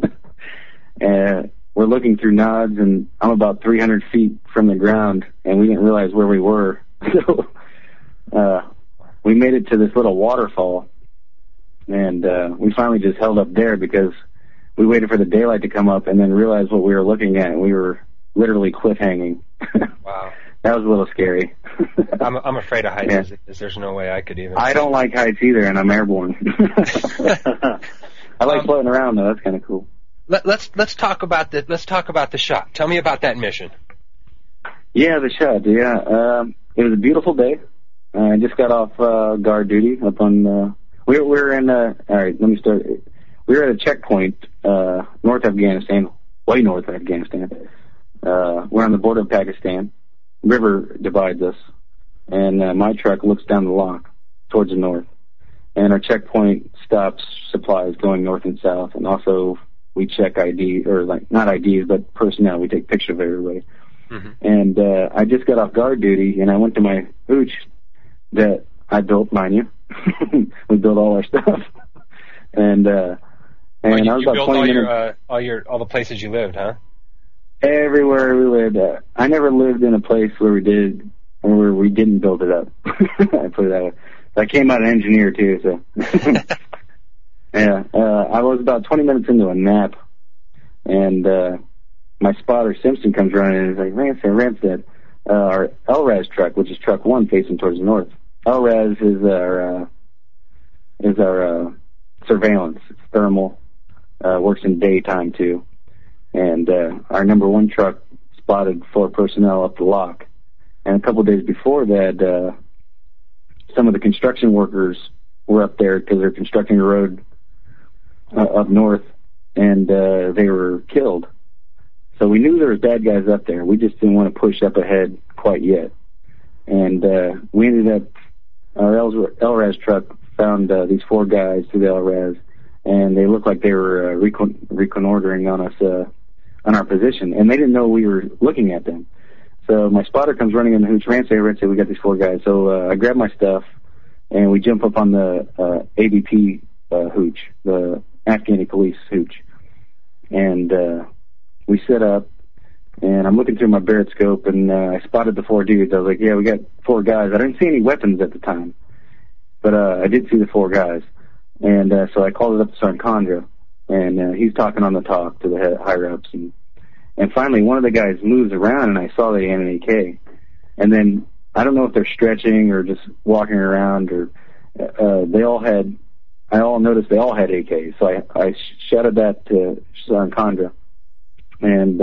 We're looking through nods, and I'm about 300 feet from the ground, and we didn't realize where we were. So we made it to this little waterfall, and we finally just held up there because we waited for the daylight to come up and then realized what we were looking at, and we were literally cliffhanging. Wow. That was a little scary. I'm afraid of heights. There's no way I could even... I don't like heights either, and I'm airborne. I like floating around, though. That's kind of cool. Let's talk about the shot. Tell me about that mission. Yeah, the shot. Yeah, it was a beautiful day. I just got off guard duty up on. We were in. All right, let me start. We were at a checkpoint, north Afghanistan, way north of Afghanistan. We're on the border of Pakistan. River divides us, and my truck looks down the lock towards the north. And our checkpoint stops supplies going north and south, and also we check ID, or like not IDs, but personnel. We take pictures of everybody. Mm-hmm. And I just got off guard duty, and I went to my hooch that I built, mind you. We built all our stuff, and I was about 20 minutes. All the places you lived, huh? Everywhere we lived. I never lived in a place where we didn't build it up. I put it that way. I came out an engineer too, so. Yeah, I was about 20 minutes into a nap, and my spotter Simpson comes running and he's like, Ramstead, our LRAS truck, which is truck 1 facing towards the north. LRAS is our surveillance. It's thermal, works in daytime too, and our number 1 truck spotted 4 personnel up the lock. And a couple of days before that, some of the construction workers were up there because they're constructing a road up north, and they were killed. So we knew there was bad guys up there. We just didn't want to push up ahead quite yet. And we ended up, our LRAS truck found these 4 guys through the LRAS, and they looked like they were reconnoitering on us, on our position, and they didn't know we were looking at them. So my spotter comes running in the hooch, ran and said, we got these 4 guys. So I grabbed my stuff, and we jump up on the ABP hooch, the Afghani police hooch. And we set up, and I'm looking through my Barrett scope, and I spotted the 4 dudes. I was like, yeah, we got 4 guys. I didn't see any weapons at the time, but I did see the 4 guys. And so I called it up to Sergeant Condra, and he's talking on the talk to the higher-ups. And finally, one of the guys moves around, and I saw that he had an AK. And then, I don't know if they're stretching or just walking around, or they all had I all noticed they all had AKs. So I shouted that to Sergeant Condra, and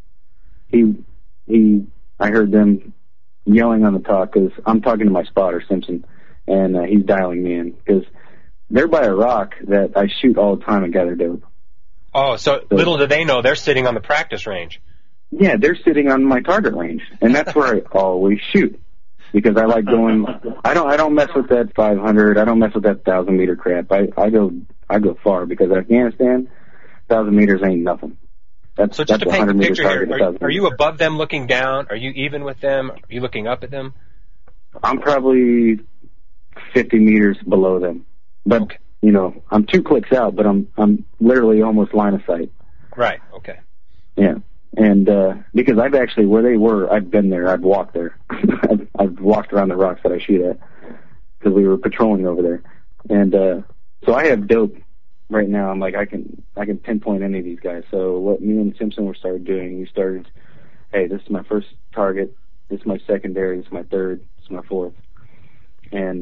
I heard them yelling on the talk because I'm talking to my spotter, Simpson, and he's dialing me in because they're by a rock that I shoot all the time and gather dope. Oh, so little do they know they're sitting on the practice range. Yeah, they're sitting on my target range, and that's where I always shoot because I like going. I don't mess with that 500. I don't mess with that 1,000-meter crap. I go far because Afghanistan, 1,000 meters ain't nothing. So just to paint the picture here, are you above them looking down? Are you even with them? Are you looking up at them? I'm probably 50 meters below them, but okay. You know, I'm 2 clicks out, but I'm literally almost line of sight. Right. Okay. Yeah. And because I've actually, where they were, I've been there. I've walked there. I've walked around the rocks that I shoot at because we were patrolling over there. And so I have dope right now. I'm like, I can pinpoint any of these guys. So what me and Simpson were started doing, we started, hey, this is my first target. This is my secondary. This is my third. This is my fourth. And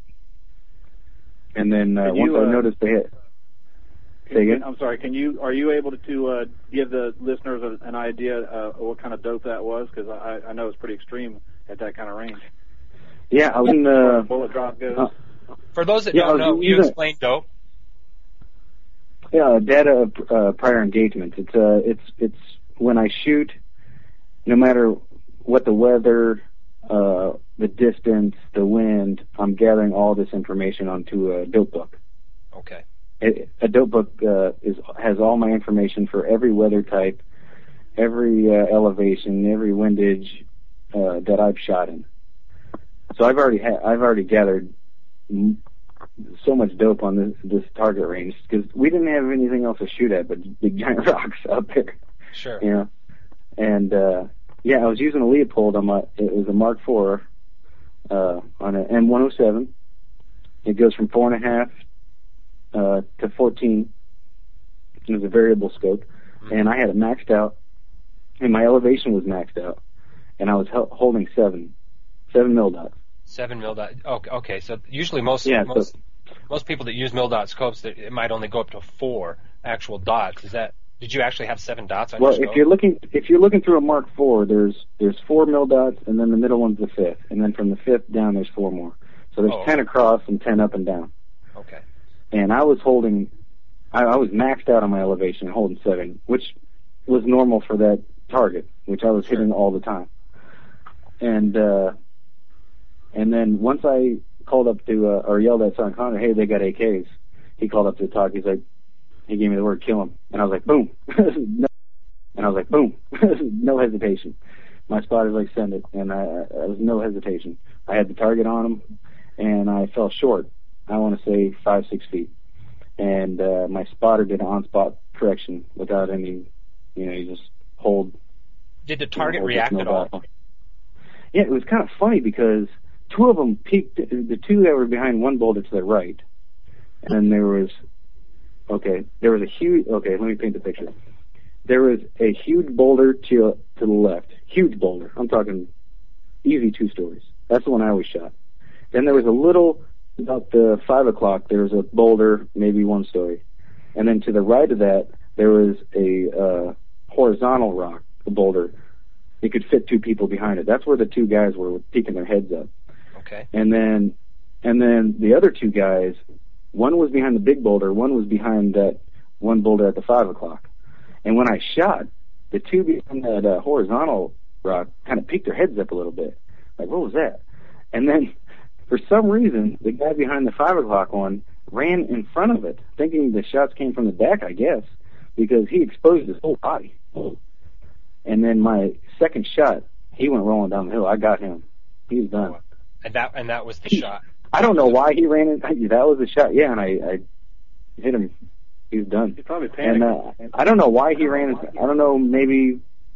then once I noticed they had. I'm sorry. Are you able to give the listeners an idea of what kind of dope that was? Because I know it's pretty extreme at that kind of range. Yeah, I was in bullet drop goes. For those that don't know, you explain dope. Yeah, data of prior engagements. It's when I shoot, no matter what the weather, the distance, the wind, I'm gathering all this information onto a dope book. Okay. A dope book has all my information for every weather type, every elevation, every windage that I've shot in. So I've already gathered so much dope on this target range because we didn't have anything else to shoot at but big giant rocks out there. Sure. You know, and I was using a Leopold on it was a Mark IV on an M107. It goes from 4.5 to 14. It was a variable scope, and I had it maxed out, and my elevation was maxed out, and I was holding 7 mil dots. 7 mil dots. Okay. So usually most people that use mil dot scopes, it might only go up to 4 actual dots. Did you actually have 7 dots on your scope? Well, if you're looking through a Mark IV, there's 4 mil dots, and then the middle one's the 5th, and then from the 5th down there's 4 more. So there's 10 across and 10 up and down. Okay. And I was maxed out on my elevation and holding 7, which was normal for that target, which I was hitting all the time. And then once I called up to, or yelled at Sergeant Connor, hey, they got AKs. He called up to the talk. He gave me the word, kill him. And I was like, boom. No. And I was like, boom. No hesitation. My spotter's like, send it. And I was no hesitation. I had the target on him, and I fell short. I want to say 5-6 feet. And my spotter did an on-spot correction without any, you just hold. Did the target react at all? Yeah, it was kind of funny because 2 of them peeked, the 2 that were behind one boulder to the right. And there was a huge, let me paint the picture. There was a huge boulder to the left. Huge boulder. I'm talking easy 2 stories. That's the one I always shot. Then there was a little, about the 5 o'clock, there was a boulder, maybe 1 story. And then to the right of that, there was a horizontal rock, a boulder. It could fit 2 people behind it. That's where the 2 guys were peeking their heads up. Okay. And then the other 2 guys, one was behind the big boulder, one was behind that 1 boulder at the 5 o'clock. And when I shot, the 2 behind that horizontal rock kind of peeked their heads up a little bit. Like, what was that? And then, for some reason, the guy behind the 5 o'clock one ran in front of it, thinking the shots came from the back, I guess, because he exposed his whole body. And then my second shot, he went rolling down the hill. I got him. He was done. And that was the shot. I don't know why he ran in. That was the shot. Yeah, and I hit him. He was done. He's probably panicked. And I don't know why he ran. I don't know. Maybe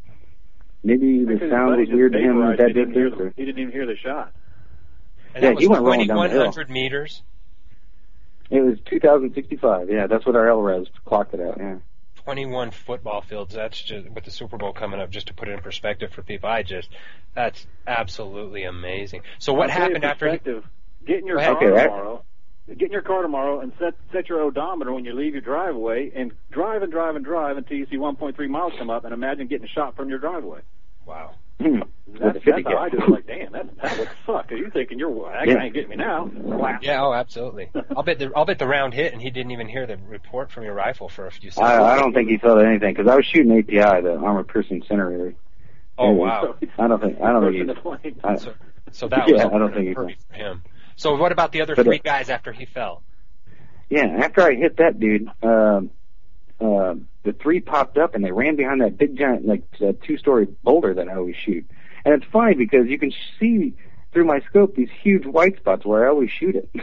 the sound was weird to him at that distance. He didn't even hear the shot. And yeah, he went rolling down the hill. 2,100 meters. It was 2,065. Yeah, that's what our LRES clocked it at. Yeah. 21 football fields. That's just with the Super Bowl coming up. Just to put it in perspective for people, that's absolutely amazing. So what happened after? Getting your car tomorrow. get in your car tomorrow and set your odometer when you leave your driveway and drive and drive and drive until you see 1.3 miles come up, and imagine getting shot from your driveway. Wow. That's how I do it. Like, damn, that would suck. Cause you're thinking that guy ain't getting me now. Wow. Yeah, oh, absolutely. I'll bet the round hit, and he didn't even hear the report from your rifle for a few seconds. I don't think he felt anything because I was shooting API, the armor-piercing incendiary. Oh wow. I don't think he's. So that was I don't think he's for him. So what about the other three guys after he fell? Yeah, after I hit that dude, the three popped up and they ran behind that big giant, like, 2-story boulder that I always shoot. And it's funny because you can see through my scope these huge white spots where I always shoot it.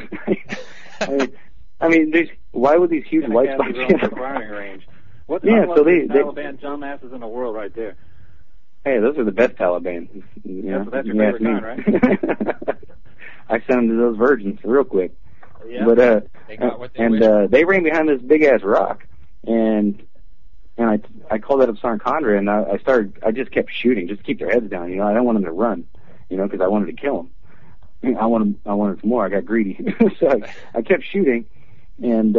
I mean, why would these huge white spots be in firing range? What's so the Taliban dumbasses in the world right there? Hey, those are the best Taliban. That's your favorite kind, right? I sent them to those virgins real quick. Yeah. But they got what they they ran behind this big ass rock, and I called out up Sergeant Condra, and I just kept shooting, just to keep their heads down. You know, I don't want them to run, you know, because I wanted to kill them. I wanted some more. I got greedy, so I kept shooting, and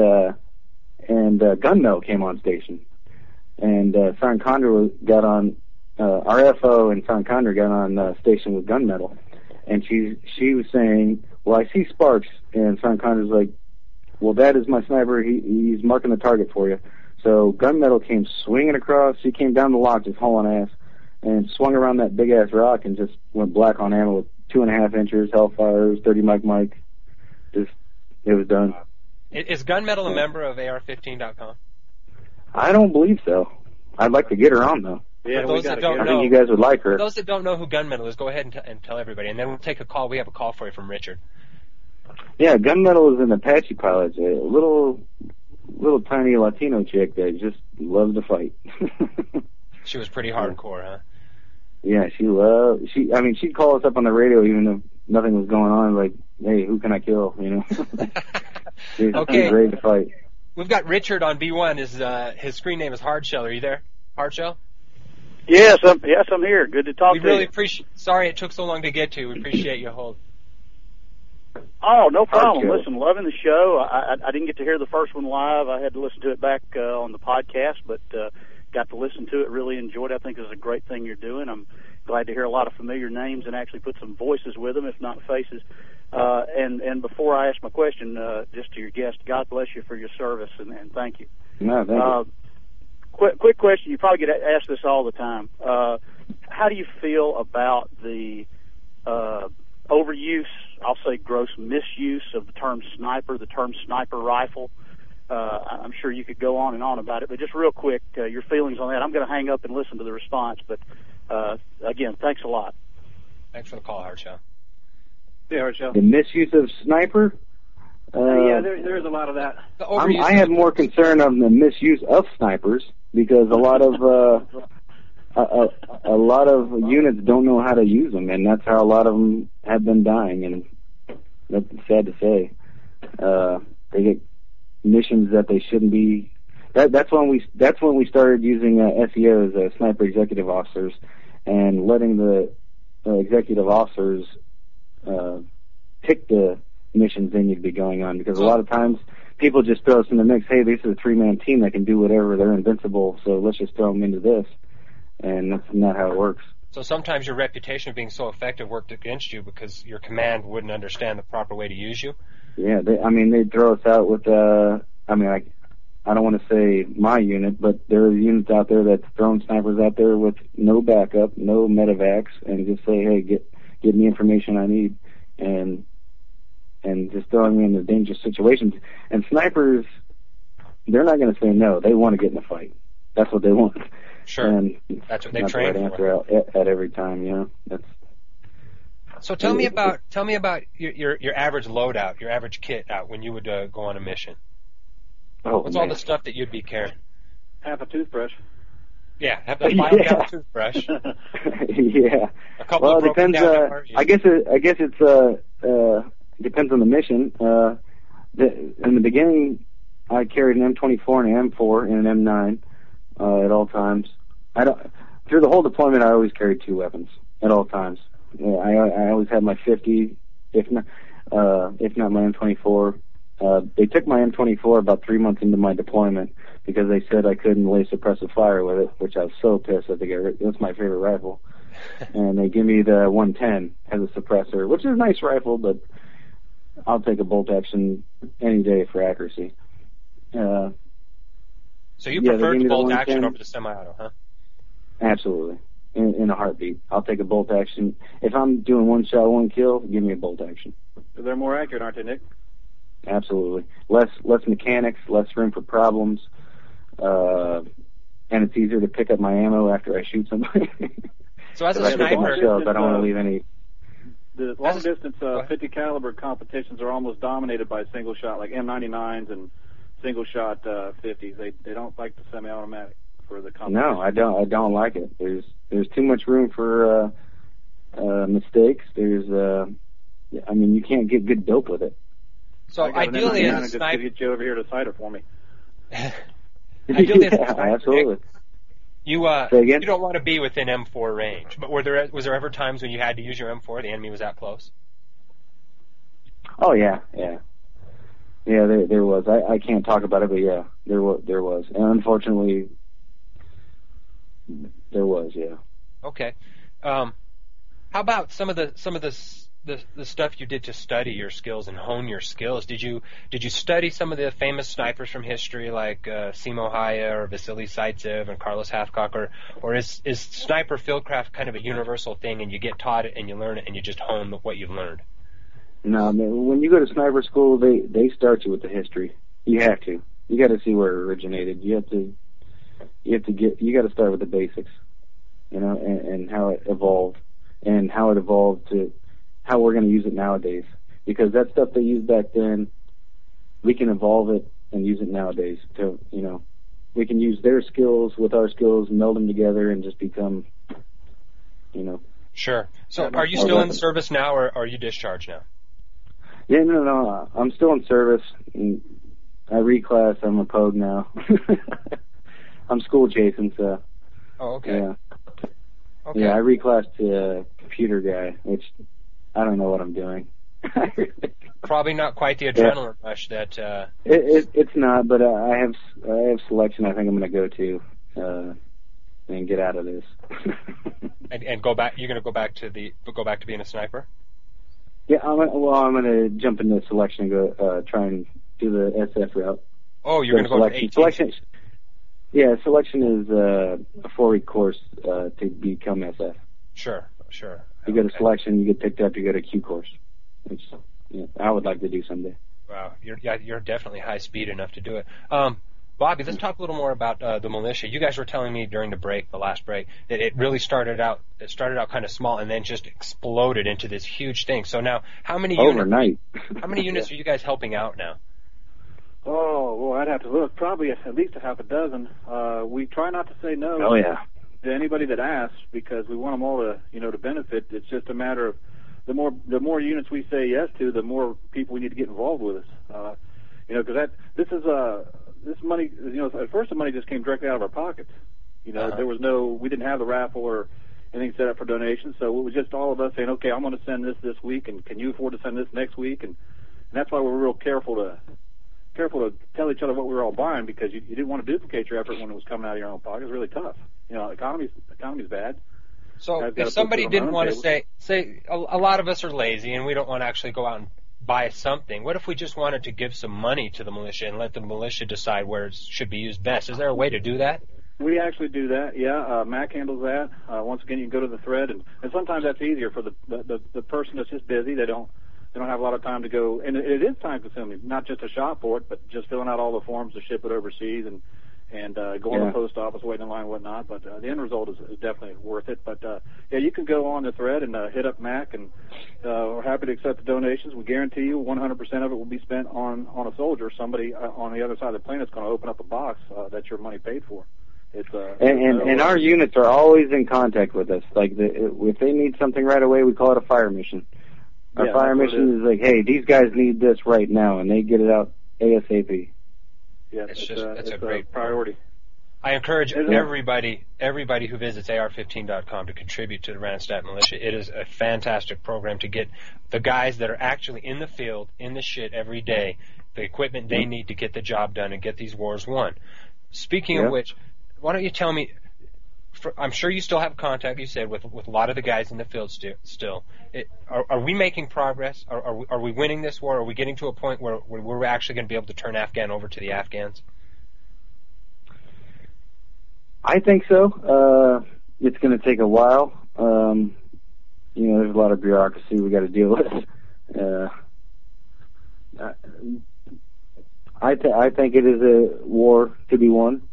gunmetal came on station, and Sergeant Condra got on. RFO and Sergeant Condra got on station with gunmetal, and she was saying, "Well, I see sparks," and Sergeant Condra's like, "Well, that is my sniper. He's marking the target for you." So gunmetal came swinging across. She came down the lock, just hauling ass, and swung around that big ass rock and just went black on ammo with 2.5 inches, Hellfires, 30 Mike. Just it was done. Is gunmetal a member of AR15.com? I don't believe so. I'd like to get her on though. Yeah, for those that don't know, I think you guys would like her. For those that don't know who gunmetal is, go ahead and tell everybody, and then we'll take a call. We have a call for you from Richard. Yeah, gunmetal is an Apache pilot, a little tiny Latino chick that just loves to fight. She was pretty hardcore, huh? Yeah, she'd call us up on the radio even if nothing was going on, like, "Hey, who can I kill?" You know. She's ready to fight. We've got Richard on B1. His screen name is Hardshell. Are you there, Hardshell? Yes, I'm here. Good to talk to you. We really appreciate. Sorry it took so long to get to. We appreciate you hold. Oh, no problem. Listen, loving the show. I didn't get to hear the first one live. I had to listen to it back on the podcast, but got to listen to it. Really enjoyed it. I think it's a great thing you're doing. I'm glad to hear a lot of familiar names and actually put some voices with them, if not faces. And before I ask my question, just to your guest, God bless you for your service and thank you. No, thank you. Quick question. You probably get asked this all the time. How do you feel about the overuse, I'll say gross misuse of the term sniper, the term sniper rifle? I'm sure you could go on and on about it, but just real quick, your feelings on that. I'm going to hang up and listen to the response, but again, thanks a lot. Thanks for the call, Hardshell. Yeah, Hardshell. The misuse of sniper? Yeah, there is a lot of that. I had more concern on the misuse of snipers because a lot of units don't know how to use them, and that's how a lot of them have been dying. And that's sad to say. They get missions that they shouldn't be. That's when we started using SEOs, sniper executive officers, and letting the executive officers pick the missions they need to be going on, because a lot of times people just throw us in the mix. Hey, this is a 3-man team that can do whatever. They're invincible, so let's just throw them into this. And that's not how it works. So sometimes your reputation of being so effective worked against you because your command wouldn't understand the proper way to use you? Yeah, they'd throw us out with, I don't want to say my unit, but there are units out there that's throwing snipers out there with no backup, no medevacs, and just say, hey, get me information I need. And just throwing me into dangerous situations. And snipers, they're not going to say no. They want to get in a fight. That's what they want. Sure. And that's what they train for. At every time, you know. That's. So tell me about your average loadout, your average kit out when you would go on a mission. What's all the stuff that you'd be carrying? Half a toothbrush. Yeah, have a 5-gallon toothbrush. Yeah. A couple of it depends. I guess it's depends on the mission. In the beginning, I carried an M24 and an M4 and an M9 at all times. Through the whole deployment, I always carried 2 weapons at all times. Yeah, I always had my 50, if not my M24. They took my M24 about 3 months into my deployment because they said I couldn't lay suppressive fire with it, which I was so pissed that they got rid. That's my favorite rifle. And they give me the 110 as a suppressor, which is a nice rifle, but I'll take a bolt action any day for accuracy. So you prefer the bolt action over the semi-auto, huh? Absolutely. In a heartbeat. I'll take a bolt action. If I'm doing one shot, one kill, give me a bolt action. They're more accurate, aren't they, Nick? Absolutely. Less mechanics, less room for problems, and it's easier to pick up my ammo after I shoot somebody. So as a sniper, I don't want to leave any. The long distance 50 caliber competitions are almost dominated by single shot, like M99s and single shot 50s. They don't like the semi-automatic for the competition. No, I don't like it. There's too much room for mistakes. You can't get good dope with it. So ideally, as a sniper, get you over here to sight it for me. Ideally, absolutely. You don't want to be within M4 range, but was there ever times when you had to use your M4? The enemy was that close. Oh yeah. There was. I can't talk about it, but yeah, there was, and unfortunately, there was. Yeah. Okay. How about some of the stuff you did to study your skills and hone your skills? Did you study some of the famous snipers from history like Simo Haya or Vasily Zaitsev and Carlos Hathcock, or is sniper fieldcraft kind of a universal thing and you get taught it and you learn it and you just hone what you've learned? No, when you go to sniper school, they start you with the history. You have to. You got to see where it originated. You got to start with the basics, and how it evolved to how we're going to use it nowadays. Because that stuff they used back then, we can evolve it and use it nowadays. We can use their skills with our skills, meld them together, and just become, Sure. So are you still in the service now, or are you discharged now? Yeah, no. I'm still in service. I reclassed. I'm a pogue now. I'm school chasing, so. Oh, okay. Yeah. Okay. Yeah, I reclassed to a computer guy, which I don't know what I'm doing. Probably not quite the adrenaline rush that. It's not, but I have selection. I think I'm going to go to and get out of this. and go back. You're going to go back to being a sniper. Yeah, I'm going to jump into selection and go try and do the SF route. Oh, you're going to go to 18. Selection. Yeah, selection is a 4-week course to become SF. Sure. You go to selection, you get picked up, you go to Q course, which I would like to do someday. Wow, you're definitely high speed enough to do it. Bobby, let's talk a little more about the militia. You guys were telling me during the last break, that it really started out kind of small and then just exploded into this huge thing. So now, how many overnight? How many units are you guys helping out now? Oh, well, I'd have to look. Probably at least a half a dozen. We try not to say no. Oh yeah. To anybody that asks, because we want them all to to benefit. It's just a matter of the more units we say yes to, the more people we need to get involved with us. Because this money, at first the money just came directly out of our pockets. There was we didn't have the raffle or anything set up for donations, so it was just all of us saying, okay, I'm going to send this week, and can you afford to send this next week? And that's why we're real careful to tell each other what we were all buying, because you didn't want to duplicate your effort when it was coming out of your own pocket. It was really tough. Economy's bad. So if somebody didn't want to say a lot of us are lazy and we don't want to actually go out and buy something, what if we just wanted to give some money to the militia and let the militia decide where it should be used best? Is there a way to do that? We actually do that, yeah. Mac handles that. Once again, you can go to the thread, and sometimes that's easier for the person that's just busy. They don't have a lot of time to go, and it is time consuming, not just to shop for it, but just filling out all the forms to ship it overseas and going to the post office, waiting in line and whatnot. But the end result is definitely worth it. But you can go on the thread and hit up Mac, and we're happy to accept the donations. We guarantee you 100% of it will be spent on a soldier. Somebody on the other side of the planet is going to open up a box that your money paid for. And our units are always in contact with us. Like if they need something right away, we call it a fire mission. Our fire mission is like, hey, these guys need this right now, and they get it out ASAP. Yeah, it's a great priority. I encourage everybody who visits AR15.com to contribute to the Randstad Militia. It is a fantastic program to get the guys that are actually in the field, in the shit every day, the equipment they need to get the job done and get these wars won. Speaking of which, why don't you tell me, I'm sure you still have contact, you said, with a lot of the guys in the field still. Are we making progress? Are we winning this war? Are we getting to a point where we're actually going to be able to turn Afghan over to the Afghans? I think so. It's going to take a while. There's a lot of bureaucracy we got to deal with. I think it is a war to be won.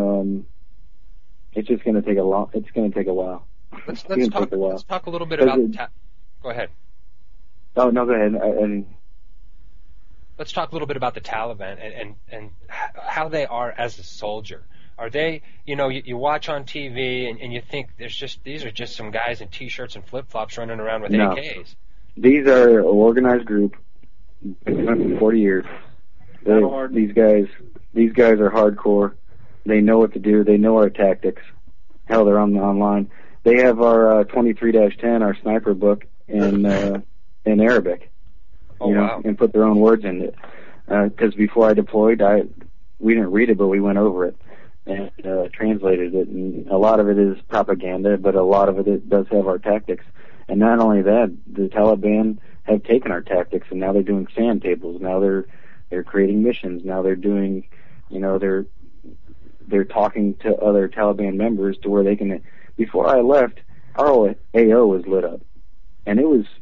It's just going to take a while. Let's talk a little bit about. Go ahead. Oh no, go ahead. Let's talk a little bit about the Taliban and how they are as a soldier. Are they, you watch on TV and you think these are just some guys in t-shirts and flip-flops running around with AKs. These are an organized group. Been for 40 years. These guys are hardcore. They know what to do. They know our tactics. Hell, they're online. They have our 23-10, our sniper book, in Arabic. Wow. And put their own words in it. Because before I deployed, we didn't read it, but we went over it and translated it. And a lot of it is propaganda, but a lot of it does have our tactics. And not only that, the Taliban have taken our tactics, and now they're doing sand tables. Now they're creating missions. Now they're doing, they're talking to other Taliban members to where they can. Before I left, our whole AO was lit up, and it was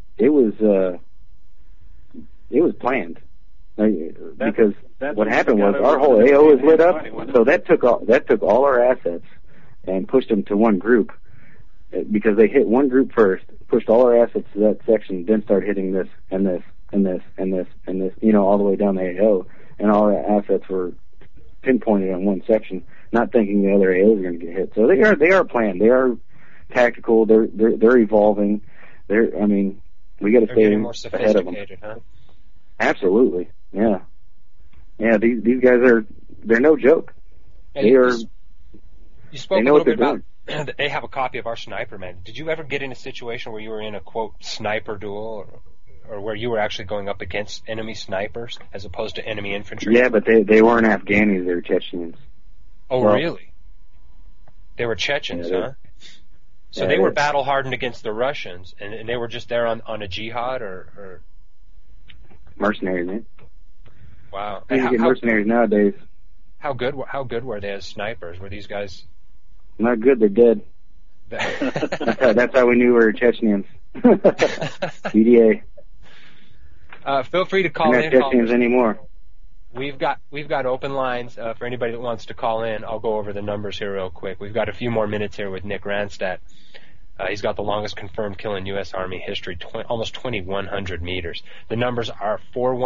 planned. Because what happened was our whole AO was lit up, so that took all our assets and pushed them to one group, because they hit one group first, pushed all our assets to that section, then started hitting this and this and this and this and this, all the way down the AO, and all our assets were pinpointed on one section, not thinking the other AOs are going to get hit. So they are planned, they are tactical, they're evolving. We got to stay ahead of them. Huh? Absolutely, yeah. These guys they're no joke. And you spoke a little bit about. They have a copy of our sniper manual. Did you ever get in a situation where you were in a quote sniper duel, or where you were actually going up against enemy snipers as opposed to enemy infantry? Yeah, but they weren't Afghanis; they were Chechens. Oh, really? They were Chechens, huh? So they were battle hardened against the Russians, and they were just there on a jihad or mercenaries, man. Wow. You get mercenaries nowadays. How good were they as snipers? Were these guys? Not good. They're dead. That's how we knew we were Chechens. BDA. Feel free to call in. Not Chechens anymore. We've got open lines for anybody that wants to call in. I'll go over the numbers here real quick. We've got a few more minutes here with Nick Randstadt. He's got the longest confirmed kill in U.S. Army history, almost 2,100 meters. The numbers are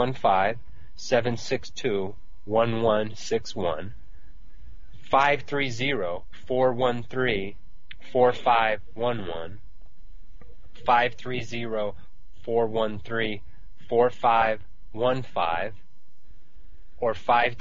415-762-1161, 530-413-4511, 530-413-4515, or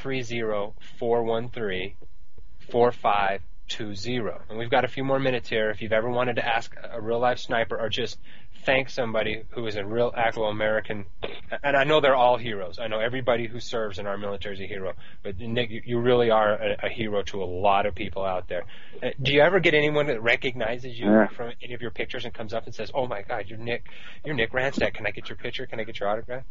530-413-4520. And we've got a few more minutes here. If you've ever wanted to ask a real-life sniper or just thank somebody who is a real Anglo-American, and I know they're all heroes. I know everybody who serves in our military is a hero. But, Nick, you really are a hero to a lot of people out there. Do you ever get anyone that recognizes you from any of your pictures and comes up and says, oh, my God, you're Nick Randstadt. Can I get your picture? Can I get your autograph?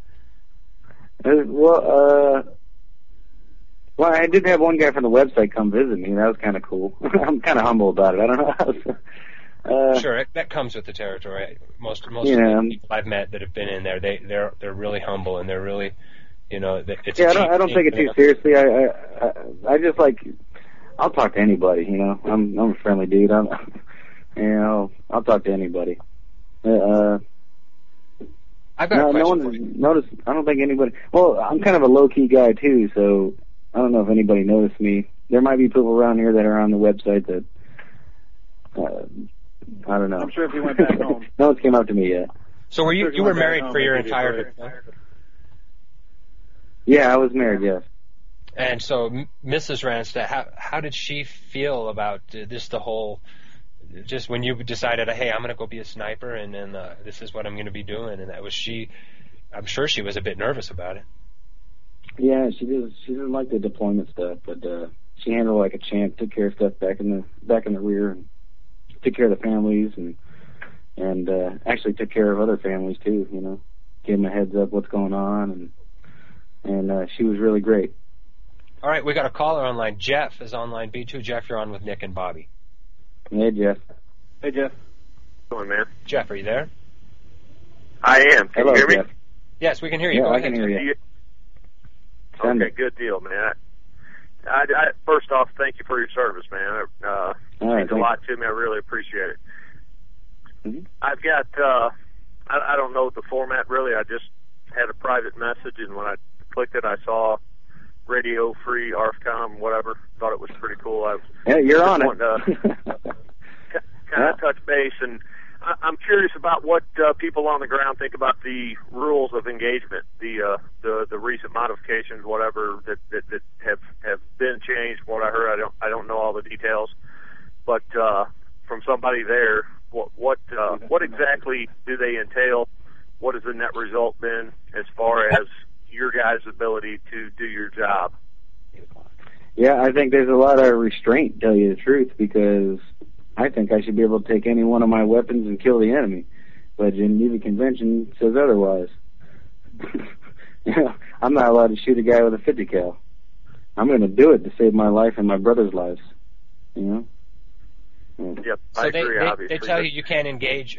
Well, I did have one guy from the website come visit me. That was kind of cool. I'm kind of humble about it. I don't know. Sure, that comes with the territory. Most of the people I've met that have been in there, they're really humble, and they're really, it's. Yeah, I don't take it too seriously. I just I'll talk to anybody. I'm a friendly dude. I'll talk to anybody. I've got a question. No one noticed. I don't think anybody. Well, I'm kind of a low key guy too, so I don't know if anybody noticed me. There might be people around here that are on the website that I don't know. I'm sure if you went back home. No one's came up to me yet. So were you were married for your entire? Yeah, I was married. Yes. And so, Mrs. Randstadt, how did she feel about the whole? Just when you decided, hey, I'm going to go be a sniper, and then this is what I'm going to be doing, and that was she. I'm sure she was a bit nervous about it. Yeah, she doesn't like the deployment stuff, but she handled like a champ. Took care of stuff back in the rear, and took care of the families, and actually took care of other families too. You know, gave them a heads up what's going on, and she was really great. All right, we got a caller online. Jeff is online. B2 Jeff, you're on with Nick and Bobby. Hey, Jeff. Hey, Jeff. What's going on, man? Jeff, are you there? I am. Can Hello, you hear Jeff. me? Yes, we can hear you. Yeah, Go I ahead. can hear you. Okay, good deal, man. I first off, thank you for your service, man. It means a lot to me. I really appreciate it. Mm-hmm. I've got, I don't know the format really. I just had a private message, and when I clicked it, I saw Radio Free ARFCOM, whatever. Thought it was pretty cool. You're on it. Kind of touch base, and I'm curious about what people on the ground think about the rules of engagement, the recent modifications, whatever that have been changed. From what I heard, I don't know all the details, but from somebody there, what exactly do they entail? What has the net result been as far as your guys' ability to do your job? Yeah, I think there's a lot of restraint, to tell you the truth, because I think I should be able to take any one of my weapons and kill the enemy. But Geneva Convention says otherwise. I'm not allowed to shoot a guy with a 50 cal. I'm going to do it to save my life and my brother's lives. You know? Yep, so I agree, obviously. They tell you can't engage.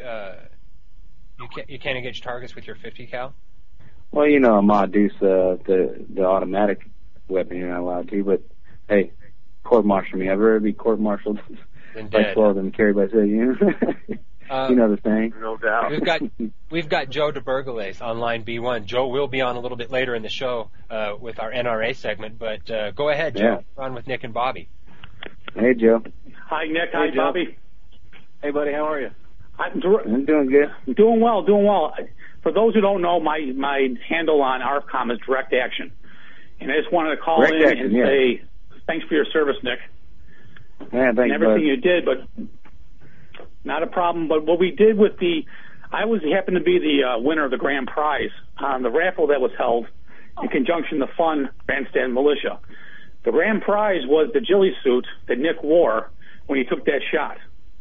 You can't engage targets with your 50 cal. Well, you know, Ma Deuce, the automatic weapon, you're not allowed to. But hey, court-martial me. I'd rather be court-martialed by 12 than carried by 6. You know, you know the saying. No doubt. We've got Joe DeBergles on line B1. Joe will be on a little bit later in the show with our NRA segment. But go ahead, Joe. Yeah. We're on with Nick and Bobby. Hey, Joe. Hi, Nick. Hey, Hi, Joe. Bobby. Hey, buddy. How are you? I'm doing good. Doing well. For those who don't know, my handle on ARFCOM is Direct Action. And I just wanted to call Direct in Action, and yeah. say thanks for your service, Nick. Yeah, thanks, and everything bud. you did, but not a problem. But what we did with I happened to be the winner of the grand prize on the raffle that was held in conjunction with the Fun Bandstand Militia. The grand prize was the ghillie suit that Nick wore when he took that shot.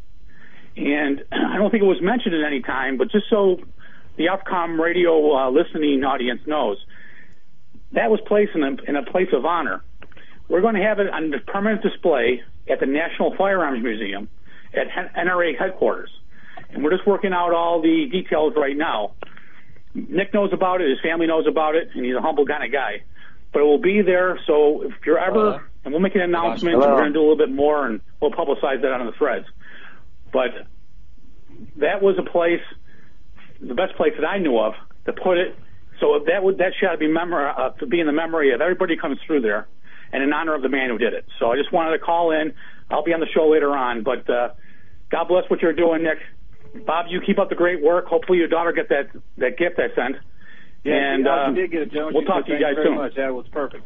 And I don't think it was mentioned at any time, but just so the ARFCOM radio listening audience knows, that was placed in a place of honor. We're going to have it on the permanent display at the National Firearms Museum at NRA headquarters. And we're just working out all the details right now. Nick knows about it, his family knows about it, and he's a humble kind of guy. But it will be there, so if you're ever, and we'll make an announcement, and we're going to do a little bit more, and we'll publicize that on the threads. But that was a place, the best place that I knew of, to put it. So that should be to be in the memory of everybody who comes through there, and in honor of the man who did it. So I just wanted to call in. I'll be on the show later on, but God bless what you're doing, Nick. Bob, you keep up the great work. Hopefully your daughter get that gift I sent. Yeah, and she did get it, Joe. We'll talk to you guys soon. Much. That was perfect.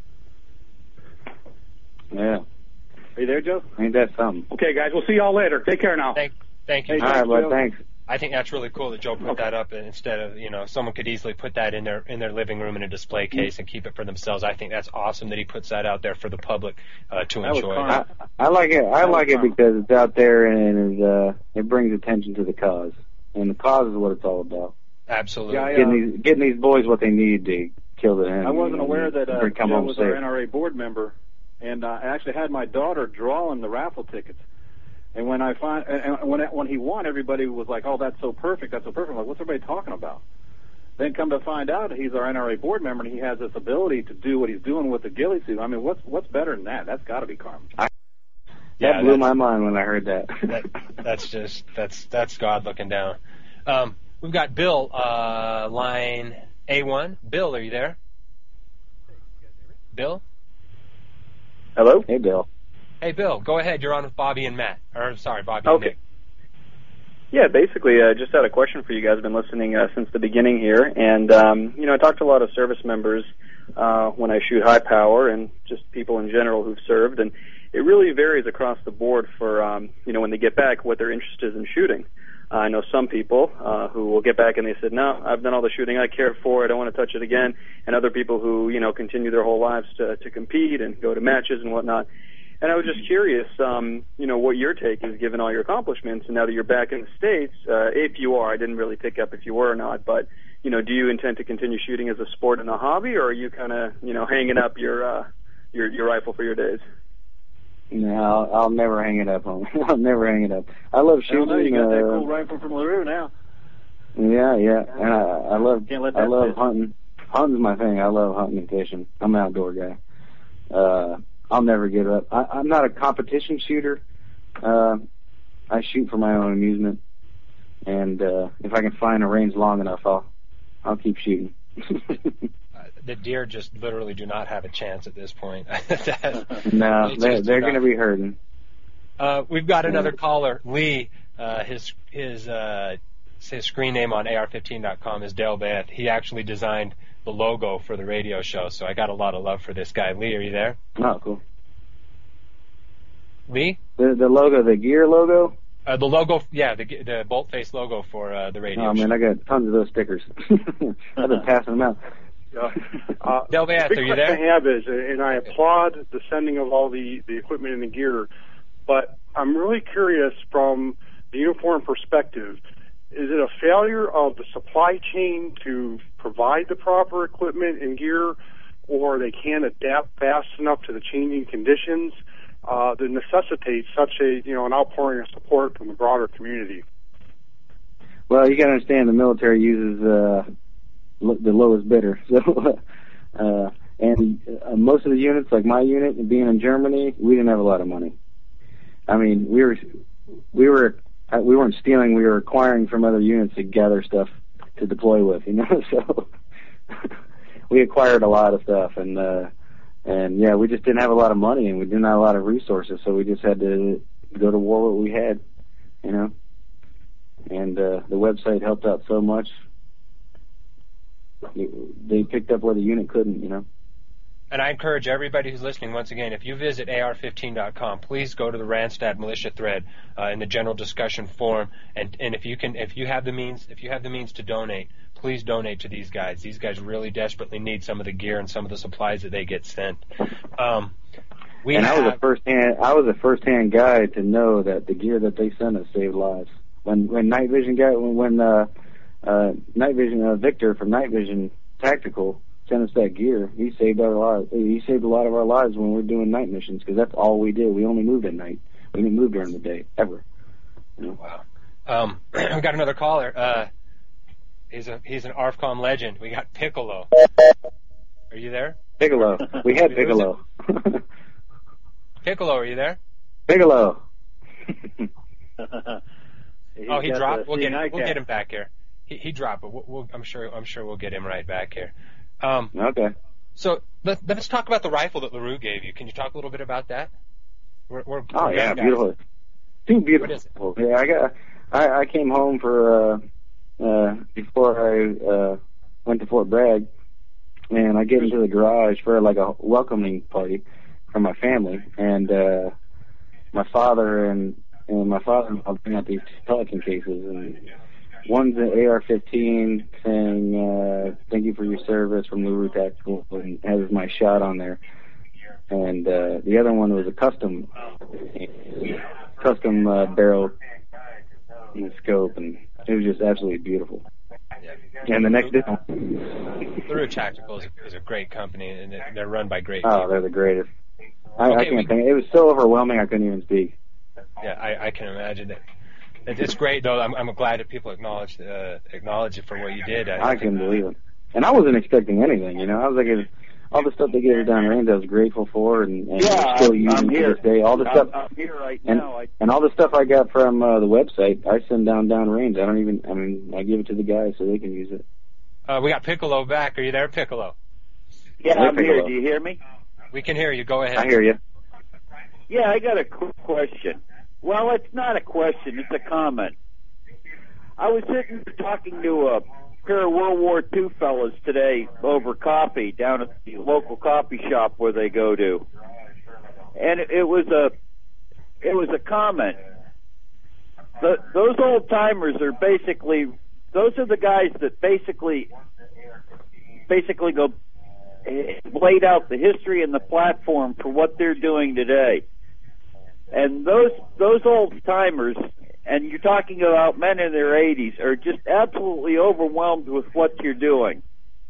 Yeah. Are you there, Joe? Ain't that something? Okay, guys. We'll see y'all later. Take care now. Thank you. All right, bud. Thanks. I think that's really cool that Joe put that up instead of, someone could easily put that in their living room in a display case and keep it for themselves. I think that's awesome that he puts that out there for the public to enjoy. I like it. I like it because it's out there and it brings attention to the cause, and the cause is what it's all about. Absolutely. Yeah, getting these boys what they need to kill the enemy. I wasn't aware that Joe was our NRA board member, and I actually had my daughter drawing the raffle tickets. And when when he won, everybody was like, "Oh, that's so perfect! That's so perfect!" I'm like, what's everybody talking about? Then come to find out, he's our NRA board member, and he has this ability to do what he's doing with the ghillie suit. I mean, what's better than that? That's got to be karma. That blew my mind when I heard that. That's God looking down. We've got Bill, line A1. Bill, are you there? Bill? Hello? Hey, Bill. Hey, Bill, go ahead. You're on with Bobby and Matt. Bobby and Nick. Yeah, basically, I just had a question for you guys. I've been listening since the beginning here, and, I talked to a lot of service members when I shoot high power and just people in general who've served, and it really varies across the board for, when they get back, what their interest is in shooting. I know some people who will get back and they said, no, I've done all the shooting I cared for. I don't want to touch it again. And other people who, continue their whole lives to compete and go to matches and whatnot. And I was just curious, what your take is given all your accomplishments. And now that you're back in the States, if you are, I didn't really pick up if you were or not, but, do you intend to continue shooting as a sport and a hobby, or are you kind of, hanging up your rifle for your days? No, I'll never hang it up. I'll never hang it up. I love shooting. You got that cool rifle from LaRue now. Yeah. And I love hunting. Hunting's my thing. I love hunting and fishing. I'm an outdoor guy. I'll never give up. I'm not a competition shooter. I shoot for my own amusement. And if I can find a range long enough, I'll keep shooting. The deer just literally do not have a chance at this point. No, they're going to be hurting. We've got another caller, Lee. His screen name on AR15.com is Dale Beth. He actually designed the logo for the radio show, so I got a lot of love for this guy. Lee, are you there? Oh, cool. Lee? The logo, the gear logo? The logo, yeah, the bolt-face logo for the radio show. Oh, man, I got tons of those stickers. I've been passing them out. Del Bath, are you there? The question I have is, and I applaud the sending of all the equipment and the gear, but I'm really curious from the uniform perspective, is it a failure of the supply chain to provide the proper equipment and gear, or they can't adapt fast enough to the changing conditions that necessitate such an outpouring of support from the broader community? Well, you got to understand the military uses the lowest bidder. So, and most of the units, like my unit, being in Germany, we didn't have a lot of money. I mean, we weren't stealing. We were acquiring from other units to gather stuff to deploy with. So we acquired a lot of stuff, and yeah, we just didn't have a lot of money, and we didn't have a lot of resources. So we just had to go to war with what we had, And the website helped out so much. They picked up where the unit couldn't, And I encourage everybody who's listening, once again, if you visit AR15.com, please go to the Randstad Militia thread in the general discussion forum, and if you have the means to donate, please donate to these guys. These guys really desperately need some of the gear and some of the supplies that they get sent. I was a first-hand guy to know that the gear that they sent us saved lives. When Night Vision Victor from Night Vision Tactical sent us that gear, he saved our lives. He saved a lot of our lives when we were doing night missions, because that's all we did. We only moved at night. We didn't move during the day ever. Wow. We got another caller. He's an ARFCOM legend. We got Piccolo. Are you there? Piccolo. We had Piccolo. Piccolo, are you there? Piccolo. He dropped. We'll get him back here. He dropped, but I'm sure we'll get him right back here. Okay. So let's talk about the rifle that LaRue gave you. Can you talk a little bit about that? We're yeah, beautiful. Too beautiful. What is it? Yeah, I came home for before I went to Fort Bragg, and I get into the garage for like a welcoming party from my family, and my father and my father-in-law bring out these Pelican cases, and one's an AR-15 saying, thank you for your service from LaRue Tactical, and has my shot on there. And the other one was a custom barrel and scope, and it was just absolutely beautiful. Yeah. And the next day, LaRue Tactical is a great company, and they're run by great people. Oh, they're the greatest. I can't think. It was so overwhelming I couldn't even speak. Yeah, I can imagine it. It's great, though. I'm glad that people acknowledge it for what you did. I couldn't believe it. And I wasn't expecting anything, I was like, all the stuff they gave us down range I was grateful for, and still using to this day. All the stuff, I'm here right now. And all the stuff I got from the website, I send down range. I give it to the guys so they can use it. We got Piccolo back. Are you there, Piccolo? Yeah, I'm here. Do you hear me? We can hear you. Go ahead. I hear you. Yeah, I got a quick question. Well, it's not a question, it's a comment. I was sitting talking to a pair of World War II fellas today over coffee down at the local coffee shop where they go to. And it was a comment. those old timers are basically, those are the guys that basically go laid out the history and the platform for what they're doing today. And those old timers, and you're talking about men in their 80s, are just absolutely overwhelmed with what you're doing.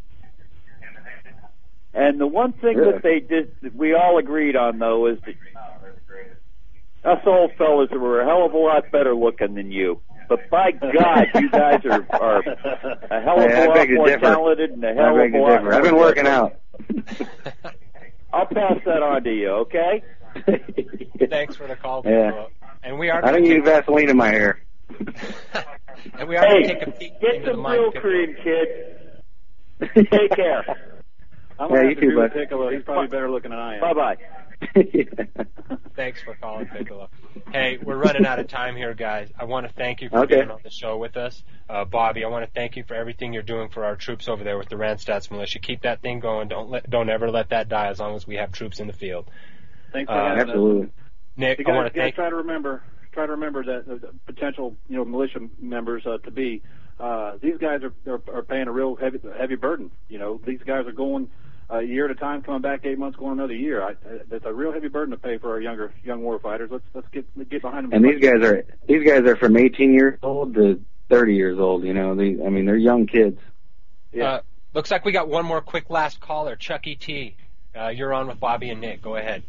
And the one thing that they did, that we all agreed on, though, is that us old fellas were a hell of a lot better looking than you. But by God, you guys are a hell of a lot more talented and a hell of a lot more. I've been working out. I'll pass that on to you, okay? Thanks for the call, yeah. And we are. I don't use Vaseline in my hair. And we are going to take a peek get into some the mind real cream, kid. Take care. I'm going to you have to too, agree with bud. Piccolo. He's probably better looking than I am. Bye-bye. Thanks for calling, Piccolo. Hey, we're running out of time here, guys. I want to thank you for being on the show with us. Bobby, I want to thank you for everything you're doing for our troops over there with the Randstad Militia. Keep that thing going. Don't ever let that die as long as we have troops in the field. Thanks for having absolutely. us. Nick, you I want guys to thank try to remember that the potential militia members to be these guys are paying a real heavy burden. These guys are going a year at a time, coming back 8 months, going another year. That's a real heavy burden to pay for our young war fighters. Let's get behind them. And these guys are from 18 years old to 30 years old. They're young kids. Yeah. Looks like we got one more quick last caller, Chucky T. You're on with Bobby and Nick. Go ahead.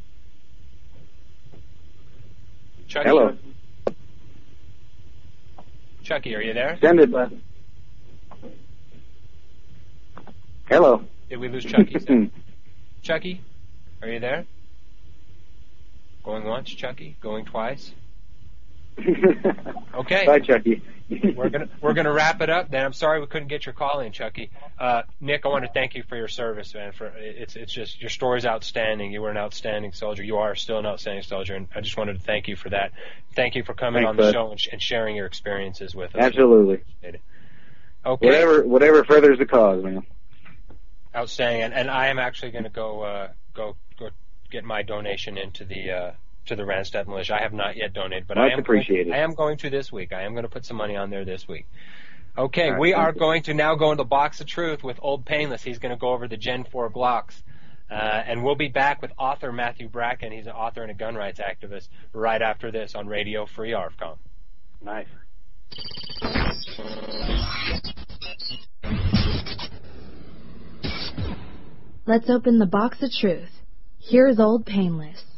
Chucky. Hello. Chucky, are you there? Send it, bud. Hello. Did we lose Chucky? Chucky, are you there? Going once, Chucky. Going twice. Okay. Bye, Chucky. We're gonna wrap it up. Then I'm sorry we couldn't get your call in, Chucky. Nick, I want to thank you for your service, man. It's just your story's outstanding. You were an outstanding soldier. You are still an outstanding soldier, and I just wanted to thank you for that. Thank you for coming on the show and sharing your experiences with us. Absolutely. Okay. Whatever furthers the cause, man. Outstanding, and I am actually going to go get my donation into the Randstad Militia. I have not yet donated, but I am going to this week. I am going to put some money on there this week. Okay, right, we are going to now go into the Box of Truth with Old Painless. He's going to go over the Gen 4 Glocks. And we'll be back with author Matthew Bracken. He's an author and a gun rights activist right after this on Radio Free ARFCOM. Nice. Let's open the Box of Truth. Here's Old Painless.